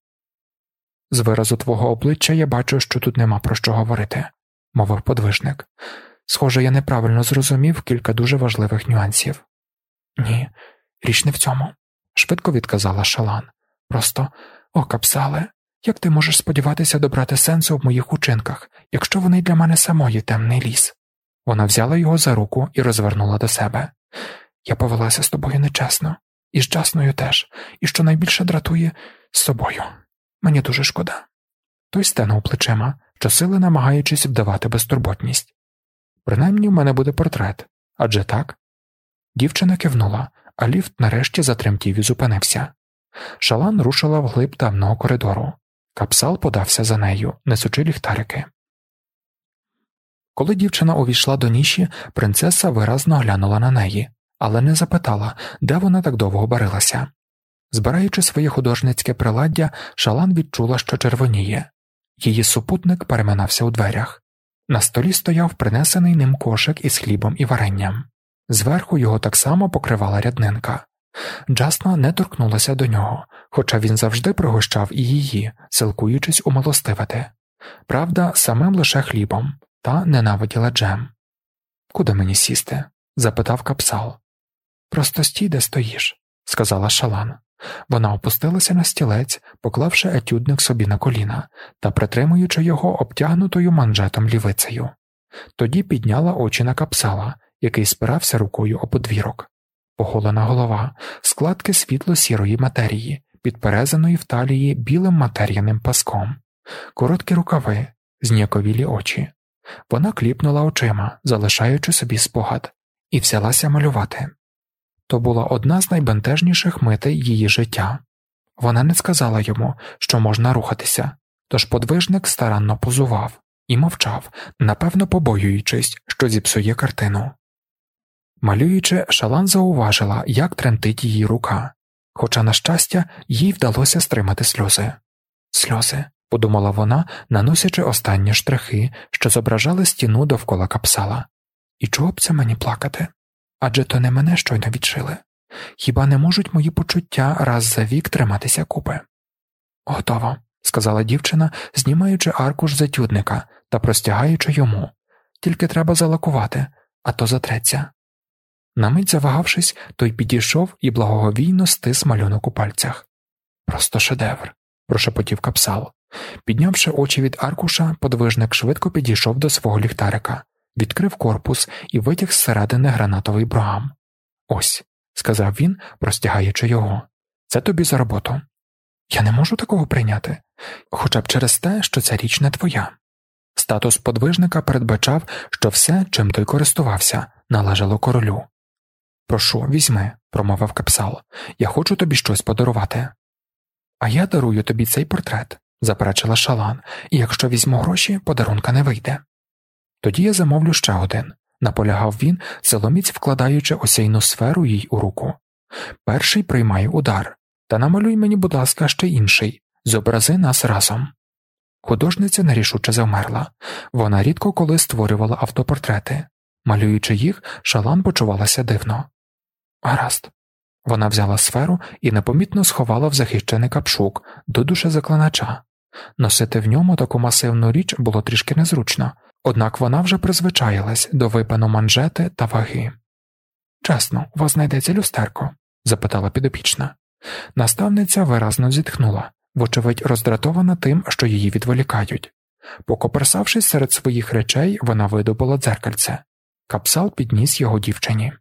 «З виразу твого обличчя я бачу, що тут нема про що говорити», – мовив подвижник. «Схоже, я неправильно зрозумів кілька дуже важливих нюансів». «Ні, річ не в цьому», – швидко відказала Шалан. «Просто, о, Капсале, як ти можеш сподіватися добрати сенсу в моїх учинках, якщо вони для мене самої темний ліс?» Вона взяла його за руку і розвернула до себе. «Я повелася з тобою нечесно, і з Джасною теж, і що найбільше дратує – з собою. Мені дуже шкода». Той стенув плечима, щосили намагаючись вдавати безтурботність. «Принаймні в мене буде портрет, адже так?» Дівчина кивнула, а ліфт нарешті затремтів і зупинився. Шалан рушила вглиб темного коридору. Капсал подався за нею, несучи ліхтарики. Коли дівчина увійшла до ніші, принцеса виразно глянула на неї, але не запитала, де вона так довго барилася. Збираючи своє художницьке приладдя, Шалан відчула, що червоніє. Її супутник переминався у дверях. На столі стояв принесений ним кошик із хлібом і варенням. Зверху його так само покривала ряднинка. Джасна не торкнулася до нього, хоча він завжди пригощав і її, силкуючись умилостивити. Правда, самим лише хлібом, та ненавиділа джем. «Куди мені сісти?» – запитав Капсал. «Просто стій, де стоїш», – сказала Шалан. Вона опустилася на стілець, поклавши етюдник собі на коліна та притримуючи його обтягнутою манжетом лівицею. Тоді підняла очі на Капсала, який спирався рукою об подвірок. Поголена голова, складки світло-сірої матерії, підперезаної в талії білим матер'яним паском, короткі рукави, зніяковілі очі. Вона кліпнула очима, залишаючи собі спогад, і взялася малювати. То була одна з найбентежніших митей її життя. Вона не сказала йому, що можна рухатися, тож подвижник старанно позував і мовчав, напевно побоюючись, що зіпсує картину. Малюючи, Шалан зауважила, як тремтить її рука, хоча, на щастя, їй вдалося стримати сльози. «Сльози», – подумала вона, наносячи останні штрихи, що зображали стіну довкола Капсала. «І чого б це мені плакати? Адже то не мене щойно відшили. Хіба не можуть мої почуття раз за вік триматися купи?» «Готово», – сказала дівчина, знімаючи аркуш з етюдника та простягаючи йому. «Тільки треба залакувати, а то затреться». На мить завагавшись, той підійшов і благоговійно стис малюнок у пальцях. «Просто шедевр», – прошепотів Капсал. Піднявши очі від аркуша, подвижник швидко підійшов до свого ліхтарика, відкрив корпус і витяг зсередини гранатовий брогам. «Ось», – сказав він, простягаючи його, – «це тобі за роботу. Я не можу такого прийняти, хоча б через те, що ця річ не твоя». Статус подвижника передбачав, що все, чим той користувався, належало королю. «Прошу, візьми», – промовив Капсал, – «я хочу тобі щось подарувати». «А я дарую тобі цей портрет», – заперечила Шалан, – «і якщо візьму гроші, подарунка не вийде». «Тоді я замовлю ще один», – наполягав він, силоміць вкладаючи осяйну сферу їй у руку. «Перший приймає удар, та намалюй мені, будь ласка, ще інший, зобрази нас разом». Художниця нерішуче завмерла. Вона рідко коли створювала автопортрети. Малюючи їх, Шалан почувалася дивно. «Гаразд». Вона взяла сферу і непомітно сховала в захищений капшук до душезаклинача. Носити в ньому таку масивну річ було трішки незручно, однак вона вже призвичаїлась до випану манжети та ваги. «Чесно, у вас знайдеться люстерко?» – запитала підопічна. Наставниця виразно зітхнула, вочевидь роздратована тим, що її відволікають. Покоперсавшись серед своїх речей, вона видобула дзеркальце. Капсал підніс його дівчині.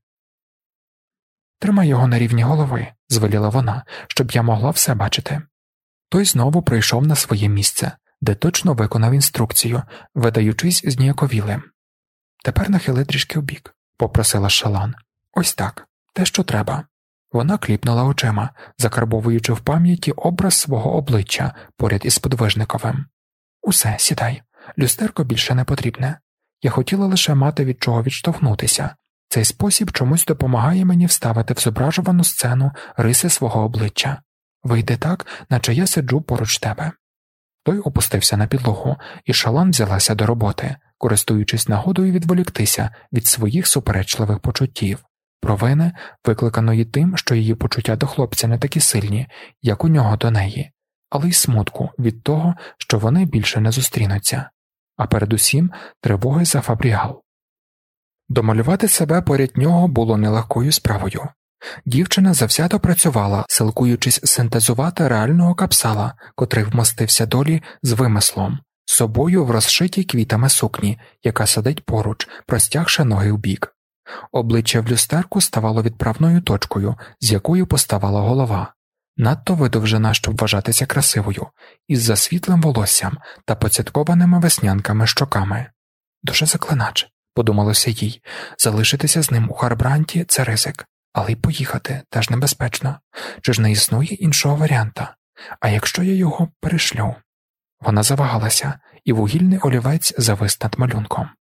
«Тримай його на рівні голови», – звеліла вона, – «щоб я могла все бачити». Той знову прийшов на своє місце, де точно виконав інструкцію, видаючись зніяковілим. «Тепер нахили трішки вбік», – попросила Шалан. «Ось так, те, що треба». Вона кліпнула очима, закарбовуючи в пам'яті образ свого обличчя поряд із подвижниковим. «Усе, сідай. Люстерко більше не потрібне. Я хотіла лише мати від чого відштовхнутися. Цей спосіб чомусь допомагає мені вставити в зображувану сцену риси свого обличчя. Вийде так, наче я сиджу поруч тебе». Той опустився на підлогу, і Шалан взялася до роботи, користуючись нагодою відволіктися від своїх суперечливих почуттів, провини, викликаної тим, що її почуття до хлопця не такі сильні, як у нього до неї, але й смутку від того, що вони більше не зустрінуться, а передусім тривоги за Фабріал. Домалювати себе поряд нього було нелегкою справою. Дівчина завзято працювала, силкуючись синтезувати реального Капсала, котрий вмостився долі з вимислом, собою в розшитій квітами сукні, яка сидить поруч, простягши ноги вбік. Обличчя в люстерку ставало відправною точкою, з якою поставала голова, надто видовжена, щоб вважатися красивою, із засвітлим волоссям та поцяткованими веснянками щоками. «Дуже заклинач», – подумалося їй, – залишитися з ним у Харбранті – це ризик, але й поїхати теж небезпечно. Чи ж не існує іншого варіанта? А якщо я його перешлю? Вона завагалася, і вугільний олівець завис над малюнком.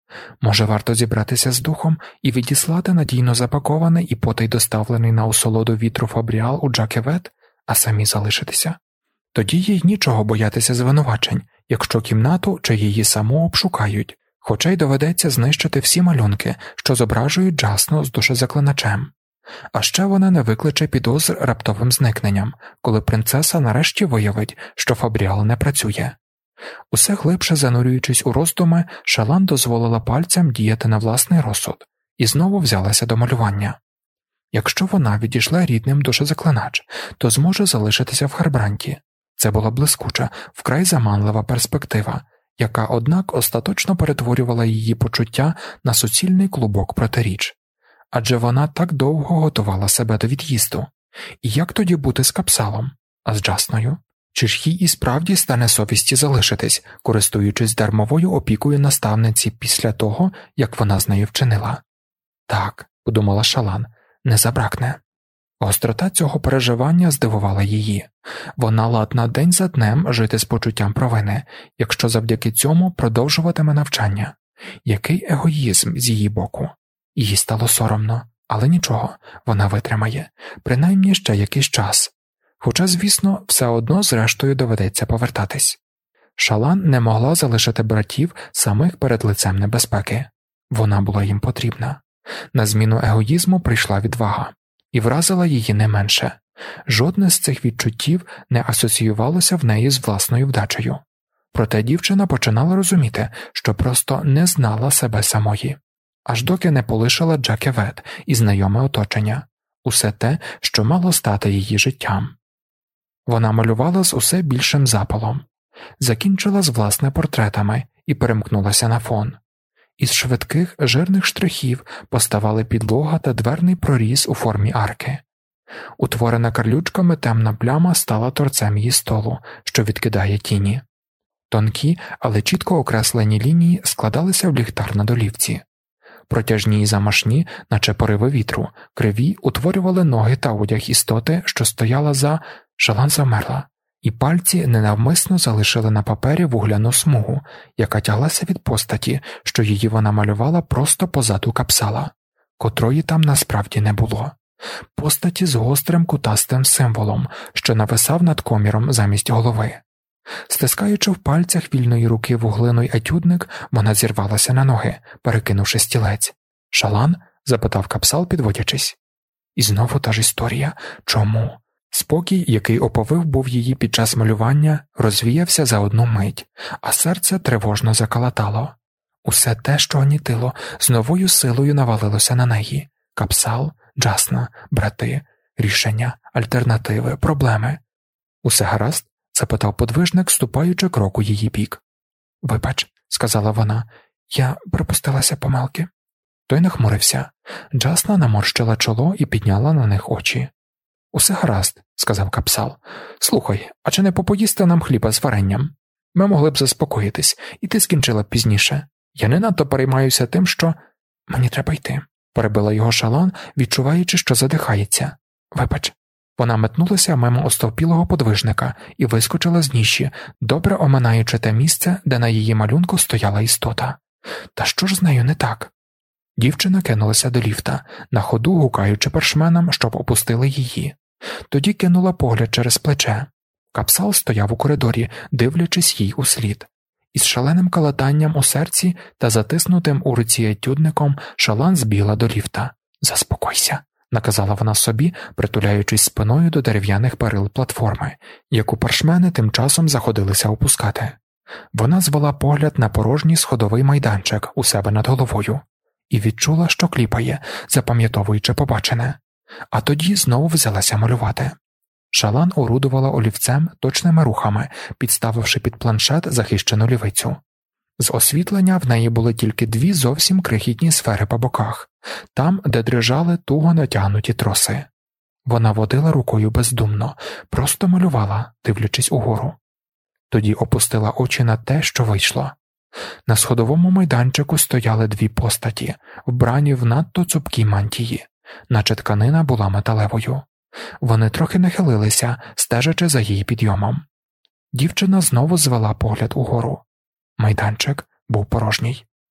Може, варто зібратися з духом і відіслати надійно запакований і потай доставлений на осолоду вітру фабріал у Джакевет, а самі залишитися? Тоді їй нічого боятися звинувачень, якщо кімнату чи її саму обшукають, хоча й доведеться знищити всі малюнки, що зображують Джасну з душезаклиначем. А ще вона не викличе підозр раптовим зникненням, коли принцеса нарешті виявить, що фабріал не працює. Усе глибше занурюючись у роздуми, Шалан дозволила пальцям діяти на власний розсуд і знову взялася до малювання. Якщо вона відійшла рідним душезаклинач, то зможе залишитися в Харбранті. Це була блискуча, вкрай заманлива перспектива, яка, однак, остаточно перетворювала її почуття на суцільний клубок протиріч. Адже вона так довго готувала себе до від'їзду. І як тоді бути з Капсалом? А з Джасною? Чи ж їй і справді стане совісті залишитись, користуючись дармовою опікою наставниці після того, як вона з нею вчинила? Так, подумала Шалан, не забракне. Гострота цього переживання здивувала її. Вона ладна день за днем жити з почуттям провини, якщо завдяки цьому продовжуватиме навчання. Який егоїзм з її боку. Їй стало соромно, але нічого, вона витримає, принаймні ще якийсь час. Хоча, звісно, все одно зрештою доведеться повертатись. Шалан не могла залишити братів самих перед лицем небезпеки. Вона була їм потрібна. На зміну егоїзму прийшла відвага. І вразила її не менше. Жодне з цих відчуттів не асоціювалося в неї з власною вдачею. Проте дівчина починала розуміти, що просто не знала себе самої. Аж доки не полишила Джакевет і знайоме оточення. Усе те, що мало стати її життям. Вона малювала з усе більшим запалом. Закінчила з власне портретами і перемкнулася на фон. Із швидких, жирних штрихів поставали підлога та дверний проріз у формі арки. Утворена карлючками темна пляма стала торцем її столу, що відкидає тіні. Тонкі, але чітко окреслені лінії складалися в ліхтар на долівці. Протяжні й замашні, наче пориви вітру, криві утворювали ноги та одяг істоти, що стояла за... Шалан замерла, і пальці ненавмисно залишили на папері вугляну смугу, яка тяглася від постаті, що її вона малювала просто позаду Капсала, котрої там насправді не було. Постаті з гострим кутастим символом, що нависав над коміром замість голови. Стискаючи в пальцях вільної руки вуглину й етюдник, вона зірвалася на ноги, перекинувши стілець. «Шалан?» – запитав Капсал, підводячись. І знову та ж історія. Чому? Спокій, який оповив був її під час малювання, розвіявся за одну мить, а серце тривожно закалатало. Усе те, що гнітило, з новою силою навалилося на неї. Капсал, Джасна, брати, рішення, альтернативи, проблеми. «Усе гаразд?» – запитав подвижник, ступаючи крок у її бік. «Вибач», – сказала вона, – «я припустилася помилки». Той нахмурився. Джасна наморщила чоло і підняла на них очі. «Усе гаразд», – сказав Капсал. «Слухай, а чи не попоїсти нам хліба з варенням? Ми могли б заспокоїтись, і ти скінчила б пізніше. Я не надто переймаюся тим, що...» «Мені треба йти», – перебила його Шалан, відчуваючи, що задихається. «Вибач». Вона метнулася мимо остовпілого подвижника і вискочила з ніші, добре оминаючи те місце, де на її малюнку стояла істота. Та що ж з нею не так? Дівчина кинулася до ліфта, на ходу гукаючи першменам, щоб опустили її. Тоді кинула погляд через плече. Капсал стояв у коридорі, дивлячись їй услід. Із шаленим калатанням у серці та затиснутим у руці етюдником Шалан збігла до ліфта. «Заспокойся», – наказала вона собі, притуляючись спиною до дерев'яних перил платформи, яку паршмени тим часом заходилися опускати. Вона звела погляд на порожній сходовий майданчик у себе над головою і відчула, що кліпає, запам'ятовуючи побачене. А тоді знову взялася малювати. Шалан орудувала олівцем точними рухами, підставивши під планшет захищену лівицю. З освітлення в неї були тільки дві зовсім крихітні сфери по боках, там, де дрижали туго натягнуті троси. Вона водила рукою бездумно, просто малювала, дивлячись угору. Тоді опустила очі на те, що вийшло. На сходовому майданчику стояли дві постаті, вбрані в надто цупкій мантії, наче тканина була металевою. Вони трохи нахилилися, стежачи за її підйомом. Дівчина знову звела погляд угору. Майданчик був порожній.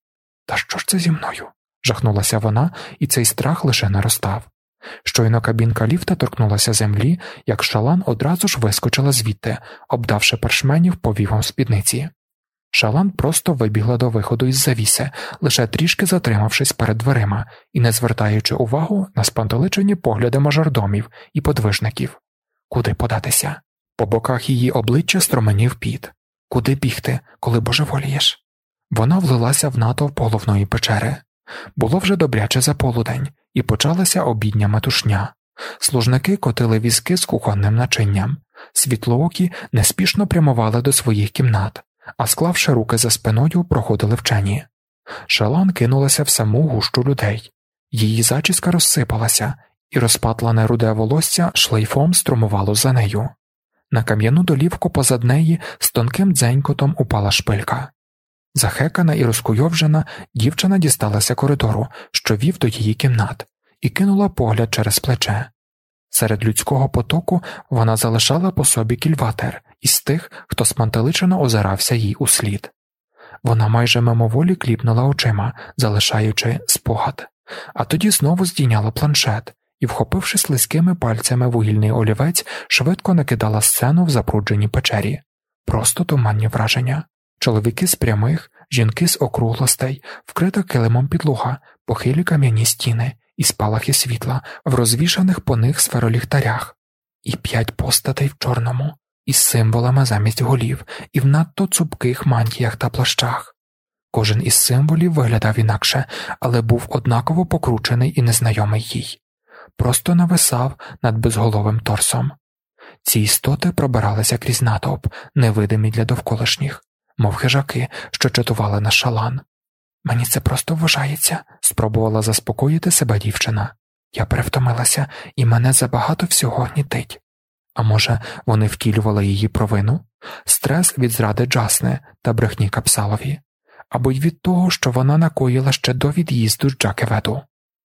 «Та що ж це зі мною?» – жахнулася вона, і цей страх лише наростав. Щойно кабінка ліфта торкнулася землі, як Шалан одразу ж вискочила звідти, обдавши першменів повівом спідниці. Шалан просто вибігла до виходу із завіси, лише трішки затримавшись перед дверима і не звертаючи увагу на спантеличені погляди мажордомів і подвижників. Куди податися? По боках її обличчя струменів піт. Куди бігти, коли божеволієш? Вона влилася в натовп головної печери. Було вже добряче за полудень, і почалася обідня метушня. Служники котили візки з кухонним начинням. Світлоокі неспішно прямували до своїх кімнат, а склавши руки за спиною, проходили вчені. Шалан кинулася в саму гущу людей. Її зачіска розсипалася, і розпатлане руде волосся шлейфом струмувало за нею. На кам'яну долівку позад неї з тонким дзенькотом упала шпилька. Захекана і розкуйовджена, дівчина дісталася коридору, що вів до її кімнат, і кинула погляд через плече. Серед людського потоку вона залишала по собі кільватер із тих, хто спантеличено озирався їй услід. Вона майже мимоволі кліпнула очима, залишаючи спогад, а тоді знову здійняла планшет і, вхопивши слизькими пальцями вугільний олівець, швидко накидала сцену в запрудженій печері. Просто туманні враження. Чоловіки з прямих, жінки з округлостей, вкрита килимом підлога, похилі кам'яні стіни і спалахи світла в розвішаних по них сфероліхтарях. І п'ять постатей в чорному, із символами замість голів, і в надто цупких мантіях та плащах. Кожен із символів виглядав інакше, але був однаково покручений і незнайомий їй. Просто нависав над безголовим торсом. Ці істоти пробиралися крізь натовп, невидимі для довколишніх, мов хижаки, що чатували на Шалан. «Мені це просто вважається», – спробувала заспокоїти себе дівчина. «Я перевтомилася, і мене забагато всього гнітить». А може, вони втілювали її провину? Стрес від зради Джасне та брехні Капсалові? Або й від того, що вона накоїла ще до від'їзду з Джакеведу?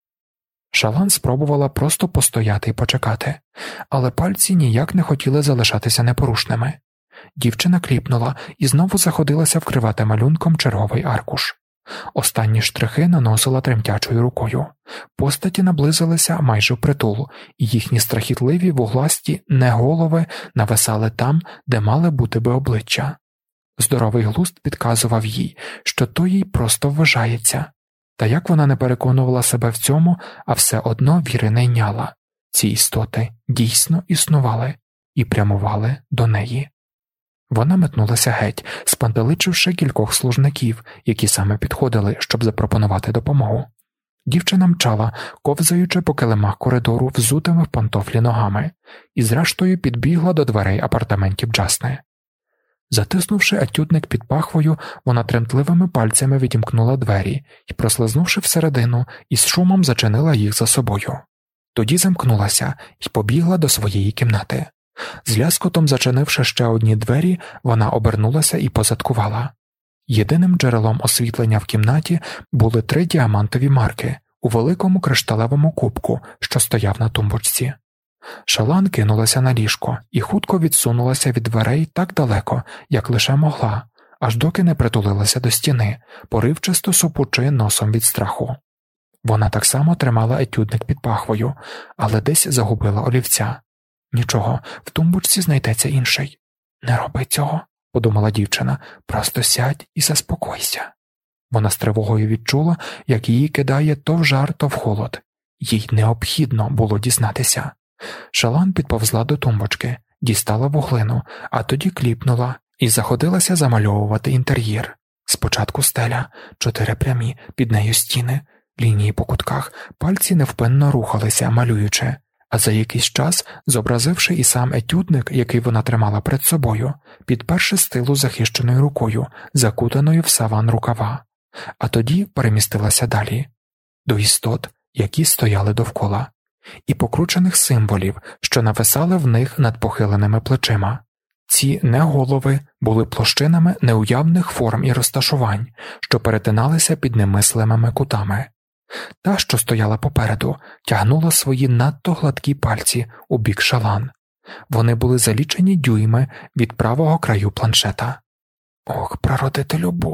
Шалан спробувала просто постояти і почекати, але пальці ніяк не хотіли залишатися непорушними. Дівчина кліпнула і знову заходилася вкривати малюнком черговий аркуш. Останні штрихи наносила тремтячою рукою. Постаті наблизилися майже впритул, і їхні страхітливі вугласті неголови нависали там, де мали бути би обличчя. Здоровий глузд підказував їй, що то їй просто вважається. Та як вона не переконувала себе в цьому, а все одно віри не йняла. Ці істоти дійсно існували і прямували до неї. Вона метнулася геть, спантеличивши кількох служників, які саме підходили, щоб запропонувати допомогу. Дівчина мчала, ковзаючи по килимах коридору взутими в пантофлі ногами, і зрештою підбігла до дверей апартаментів Джасне. Затиснувши етюдник під пахвою, вона тремтливими пальцями відімкнула двері і, прослизнувши всередину, із шумом зачинила їх за собою. Тоді замкнулася і побігла до своєї кімнати. З ляскотом зачинивши ще одні двері, вона обернулася і позадкувала. Єдиним джерелом освітлення в кімнаті були три діамантові марки у великому кришталевому кубку, що стояв на тумбочці. Шалан кинулася на ліжко і хутко відсунулася від дверей так далеко, як лише могла, аж доки не притулилася до стіни, поривчасто супучи носом від страху. Вона так само тримала етюдник під пахвою, але десь загубила олівця. «Нічого, в тумбочці знайдеться інший». «Не роби цього», – подумала дівчина, – «просто сядь і заспокойся». Вона з тривогою відчула, як її кидає то в жар, то в холод. Їй необхідно було дізнатися. Шалан підповзла до тумбочки, дістала вуглину, а тоді кліпнула і заходилася замальовувати інтер'єр. Спочатку стеля, чотири прямі, під нею стіни, лінії по кутках, пальці невпинно рухалися, малюючи. А за якийсь час, зобразивши і сам етюдник, який вона тримала перед собою, підперши стилу захищеною рукою, закутаною в саван рукава, а тоді перемістилася далі, до істот, які стояли довкола, і покручених символів, що нависали в них над похиленими плечима. Ці неголови були площинами неуявних форм і розташувань, що перетиналися під немислимими кутами. Та, що стояла попереду, тягнула свої надто гладкі пальці у бік Шалан. Вони були за лічені дюйми від правого краю планшета. «Ох, прародителю бур»,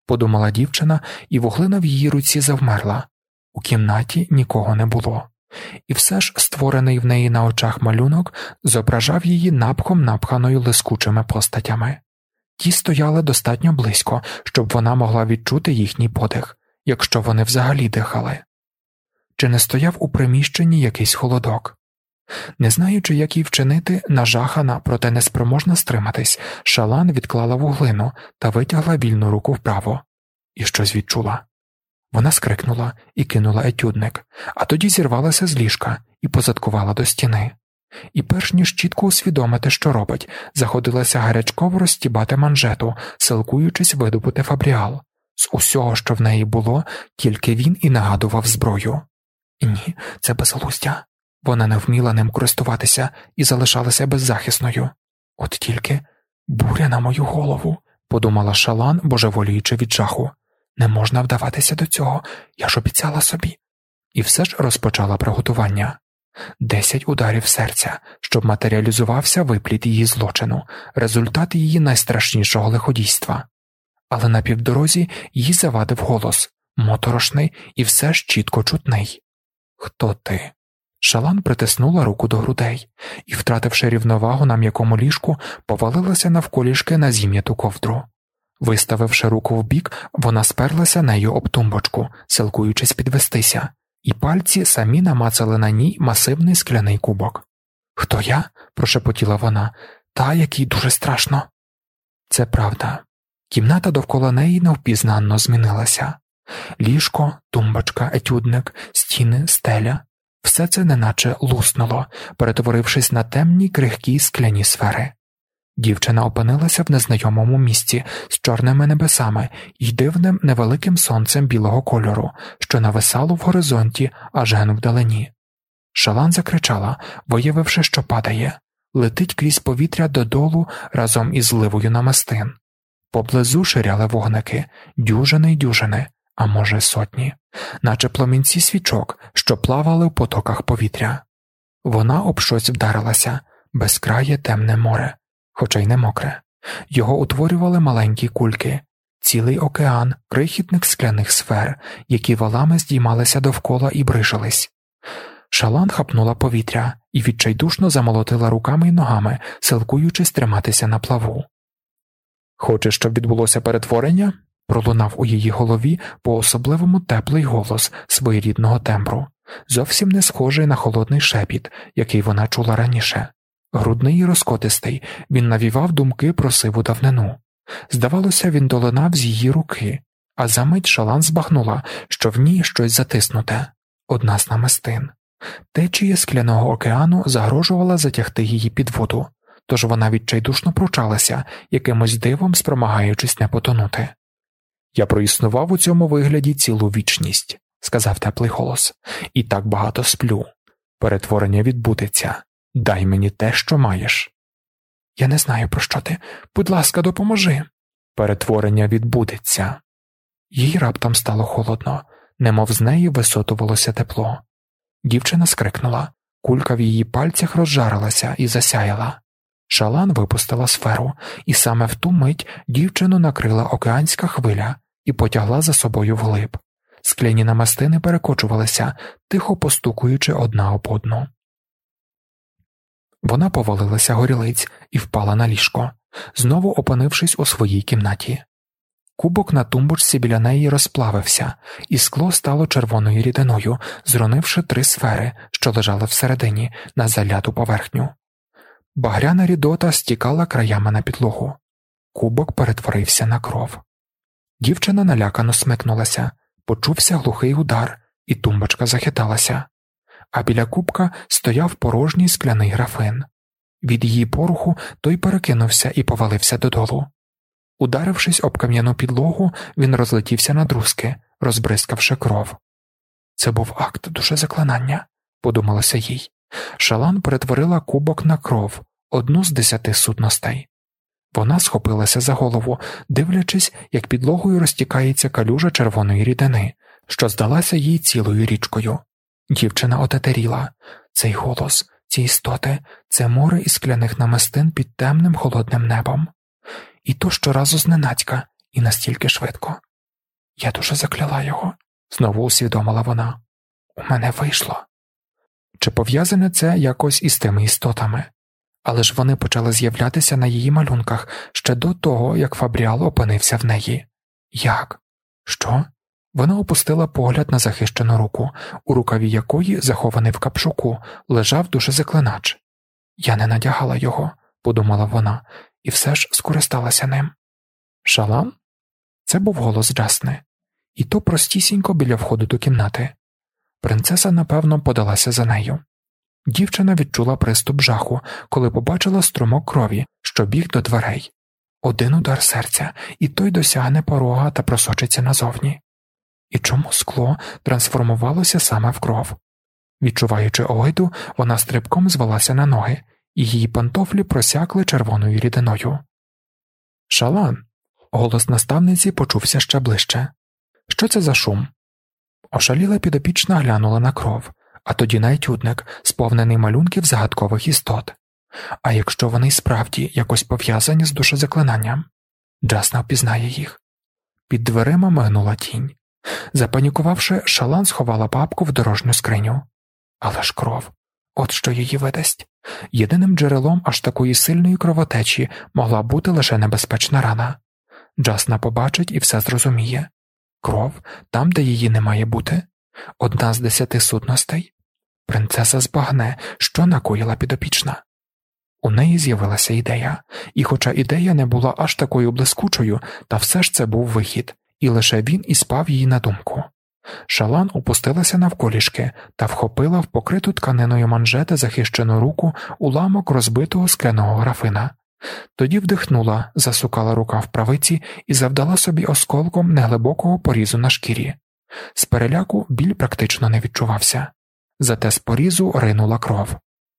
подумала дівчина, і вуглина в її руці завмерла. У кімнаті нікого не було. І все ж створений в неї на очах малюнок зображав її напхом напханою лискучими постатями. Ті стояли достатньо близько, щоб вона могла відчути їхній подих, якщо вони взагалі дихали. Чи не стояв у приміщенні якийсь холодок? Не знаючи, як їй вчинити, нажахана, проте неспроможна стриматись, Шалан відклала вуглину та витягла вільну руку вправо. І щось відчула. Вона скрикнула і кинула етюдник, а тоді зірвалася з ліжка і позадкувала до стіни. І перш ніж чітко усвідомити, що робить, заходилася гарячково розстібати манжету, силкуючись видобути фабріал. З усього, що в неї було, тільки він і нагадував зброю. Ні, це безглуздя. Вона не вміла ним користуватися і залишалася беззахисною. От тільки буря на мою голову, подумала Шалан, божеволіючи від жаху. Не можна вдаватися до цього, я ж обіцяла собі. І все ж розпочала приготування. Десять ударів серця, щоб матеріалізувався випліт її злочину, результат її найстрашнішого лиходійства. Але на півдорозі їй завадив голос, моторошний і все ж чітко чутний. «Хто ти?» Шалан притиснула руку до грудей і, втративши рівновагу на м'якому ліжку, повалилася навколішки на зім'яту ковдру. Виставивши руку вбік, вона сперлася нею об тумбочку, силкуючись підвестися, і пальці самі намацали на ній масивний скляний кубок. «Хто я?» – прошепотіла вона. «Та, якій дуже страшно». Це правда. Кімната довкола неї невпізнанно змінилася. Ліжко, тумбочка, етюдник, стіни, стеля – все це неначе луснуло, перетворившись на темні крихкі скляні сфери. Дівчина опинилася в незнайомому місці з чорними небесами й дивним невеликим сонцем білого кольору, що нависало в горизонті аж ген вдалині. Шалан закричала, виявивши, що падає, летить крізь повітря додолу разом із зливою намистин. Поблизу ширяли вогники, дюжини й дюжини, а може сотні, наче пломінці свічок, що плавали в потоках повітря. Вона об щось вдарилася, безкрає темне море, хоча й не мокре. Його утворювали маленькі кульки, цілий океан крихітних скляних сфер, які валами здіймалися довкола і брижились. Шалан хапнула повітря і відчайдушно замолотила руками й ногами, силкуючись триматися на плаву. «Хочеш, щоб відбулося перетворення?» – пролунав у її голові по-особливому теплий голос своєрідного тембру, зовсім не схожий на холодний шепіт, який вона чула раніше. Грудний і розкотистий, він навівав думки про сиву давнину. Здавалося, він долинав з її руки, а за мить Шалан збагнула, що в ній щось затиснуте – одна з намистин. Течія скляного океану загрожувала затягти її під воду, тож вона відчайдушно пручалася, якимось дивом спромагаючись не потонути. «Я проіснував у цьому вигляді цілу вічність», – сказав теплий голос, – «і так багато сплю. Перетворення відбудеться. Дай мені те, що маєш». «Я не знаю, про що ти. Будь ласка, допоможи». «Перетворення відбудеться». Їй раптом стало холодно, немов з неї висотувалося тепло. Дівчина скрикнула, кулька в її пальцях розжарилася і засяяла. Шалан випустила сферу, і саме в ту мить дівчину накрила океанська хвиля і потягла за собою вглиб. Скляні намистини перекочувалися, тихо постукуючи одна об одну. Вона повалилася горілиць і впала на ліжко, знову опинившись у своїй кімнаті. Кубок на тумбочці біля неї розплавився, і скло стало червоною рідиною, зронивши три сфери, що лежали всередині, на заляту поверхню. Багряна рідота стікала краями на підлогу. Кубок перетворився на кров. Дівчина налякано смикнулася, почувся глухий удар, і тумбочка захиталася. А біля кубка стояв порожній скляний графин. Від її поруху той перекинувся і повалився додолу. Ударившись об кам'яну підлогу, він розлетівся на друзки, розбризкавши кров. Це був акт душезаклинання, подумалося їй. Шалан перетворила кубок на кров, одну з десяти сутностей. Вона схопилася за голову, дивлячись, як підлогою розтікається калюжа червоної рідини, що здалася їй цілою річкою. Дівчина отетеріла. Цей голос, ці істоти, це море із скляних намистин під темним холодним небом. І то щоразу зненацька, і настільки швидко. Я дуже закляла його, знову усвідомила вона. У мене вийшло. Чи пов'язане це якось із тими істотами? Але ж вони почали з'являтися на її малюнках ще до того, як Фабріал опинився в неї. Як? Що? Вона опустила погляд на захищену руку, у рукаві якої, захований в капшуку, лежав душезаклинач. Я не надягала його, подумала вона, і все ж скористалася ним. Шалан? Це був голос Джасни. І то простісінько біля входу до кімнати. Принцеса, напевно, подалася за нею. Дівчина відчула приступ жаху, коли побачила струмок крові, що біг до дверей. Один удар серця, і той досягне порога та просочиться назовні. І чому скло трансформувалося саме в кров? Відчуваючи огиду, вона стрибком звелася на ноги, і її пантофлі просякли червоною рідиною. «Шалан!» – голос наставниці почувся ще ближче. «Що це за шум?» Ошаліла підопічна глянула на кров, а тоді на етюдник, сповнений малюнків загадкових істот. А якщо вони справді якось пов'язані з душезаклинанням? Джасна впізнає їх. Під дверима мигнула тінь. Запанікувавши, Шалан сховала папку в дорожню скриню. Але ж кров. От що її видасть. Єдиним джерелом аж такої сильної кровотечі могла бути лише небезпечна рана. Джасна побачить і все зрозуміє. Кров там, де її не має бути. Одна з десяти сутностей. Принцеса збагне, що накоїла підопічна. У неї з'явилася ідея, і хоча ідея не була аж такою блискучою, та все ж це був вихід, і лише він і спав їй на думку. Шалан опустилася навколішки та вхопила в покриту тканиною манжети захищену руку уламок розбитого скляного графина. Тоді вдихнула, засукала рука в правиці і завдала собі осколком неглибокого порізу на шкірі. З переляку біль практично не відчувався. Зате з порізу ринула кров.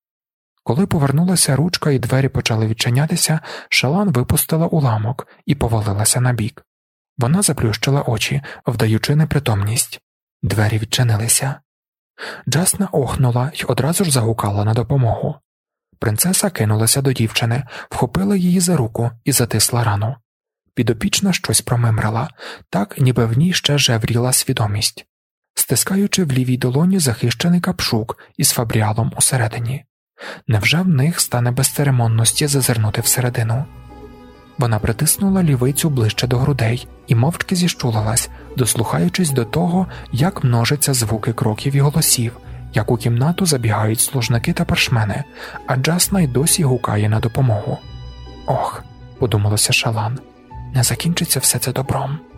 Коли повернулася ручка і двері почали відчинятися, Шалан випустила уламок і повалилася на бік. Вона заплющила очі, вдаючи непритомність. Двері відчинилися. Джасна охнула й одразу ж загукала на допомогу. Принцеса кинулася до дівчини, вхопила її за руку і затисла рану. Підопічна щось промимрила, так ніби в ній ще жевріла свідомість, стискаючи в лівій долоні захищений капшук із Фабріалом усередині. Невже в них стане без церемонності зазирнути всередину? Вона притиснула лівицю ближче до грудей і мовчки зіщулилась, дослухаючись до того, як множаться звуки кроків і голосів, як у кімнату забігають служники та паршмени, а Джасна й досі гукає на допомогу. «Ох», – подумалося Шалан, – «не закінчиться все це добром».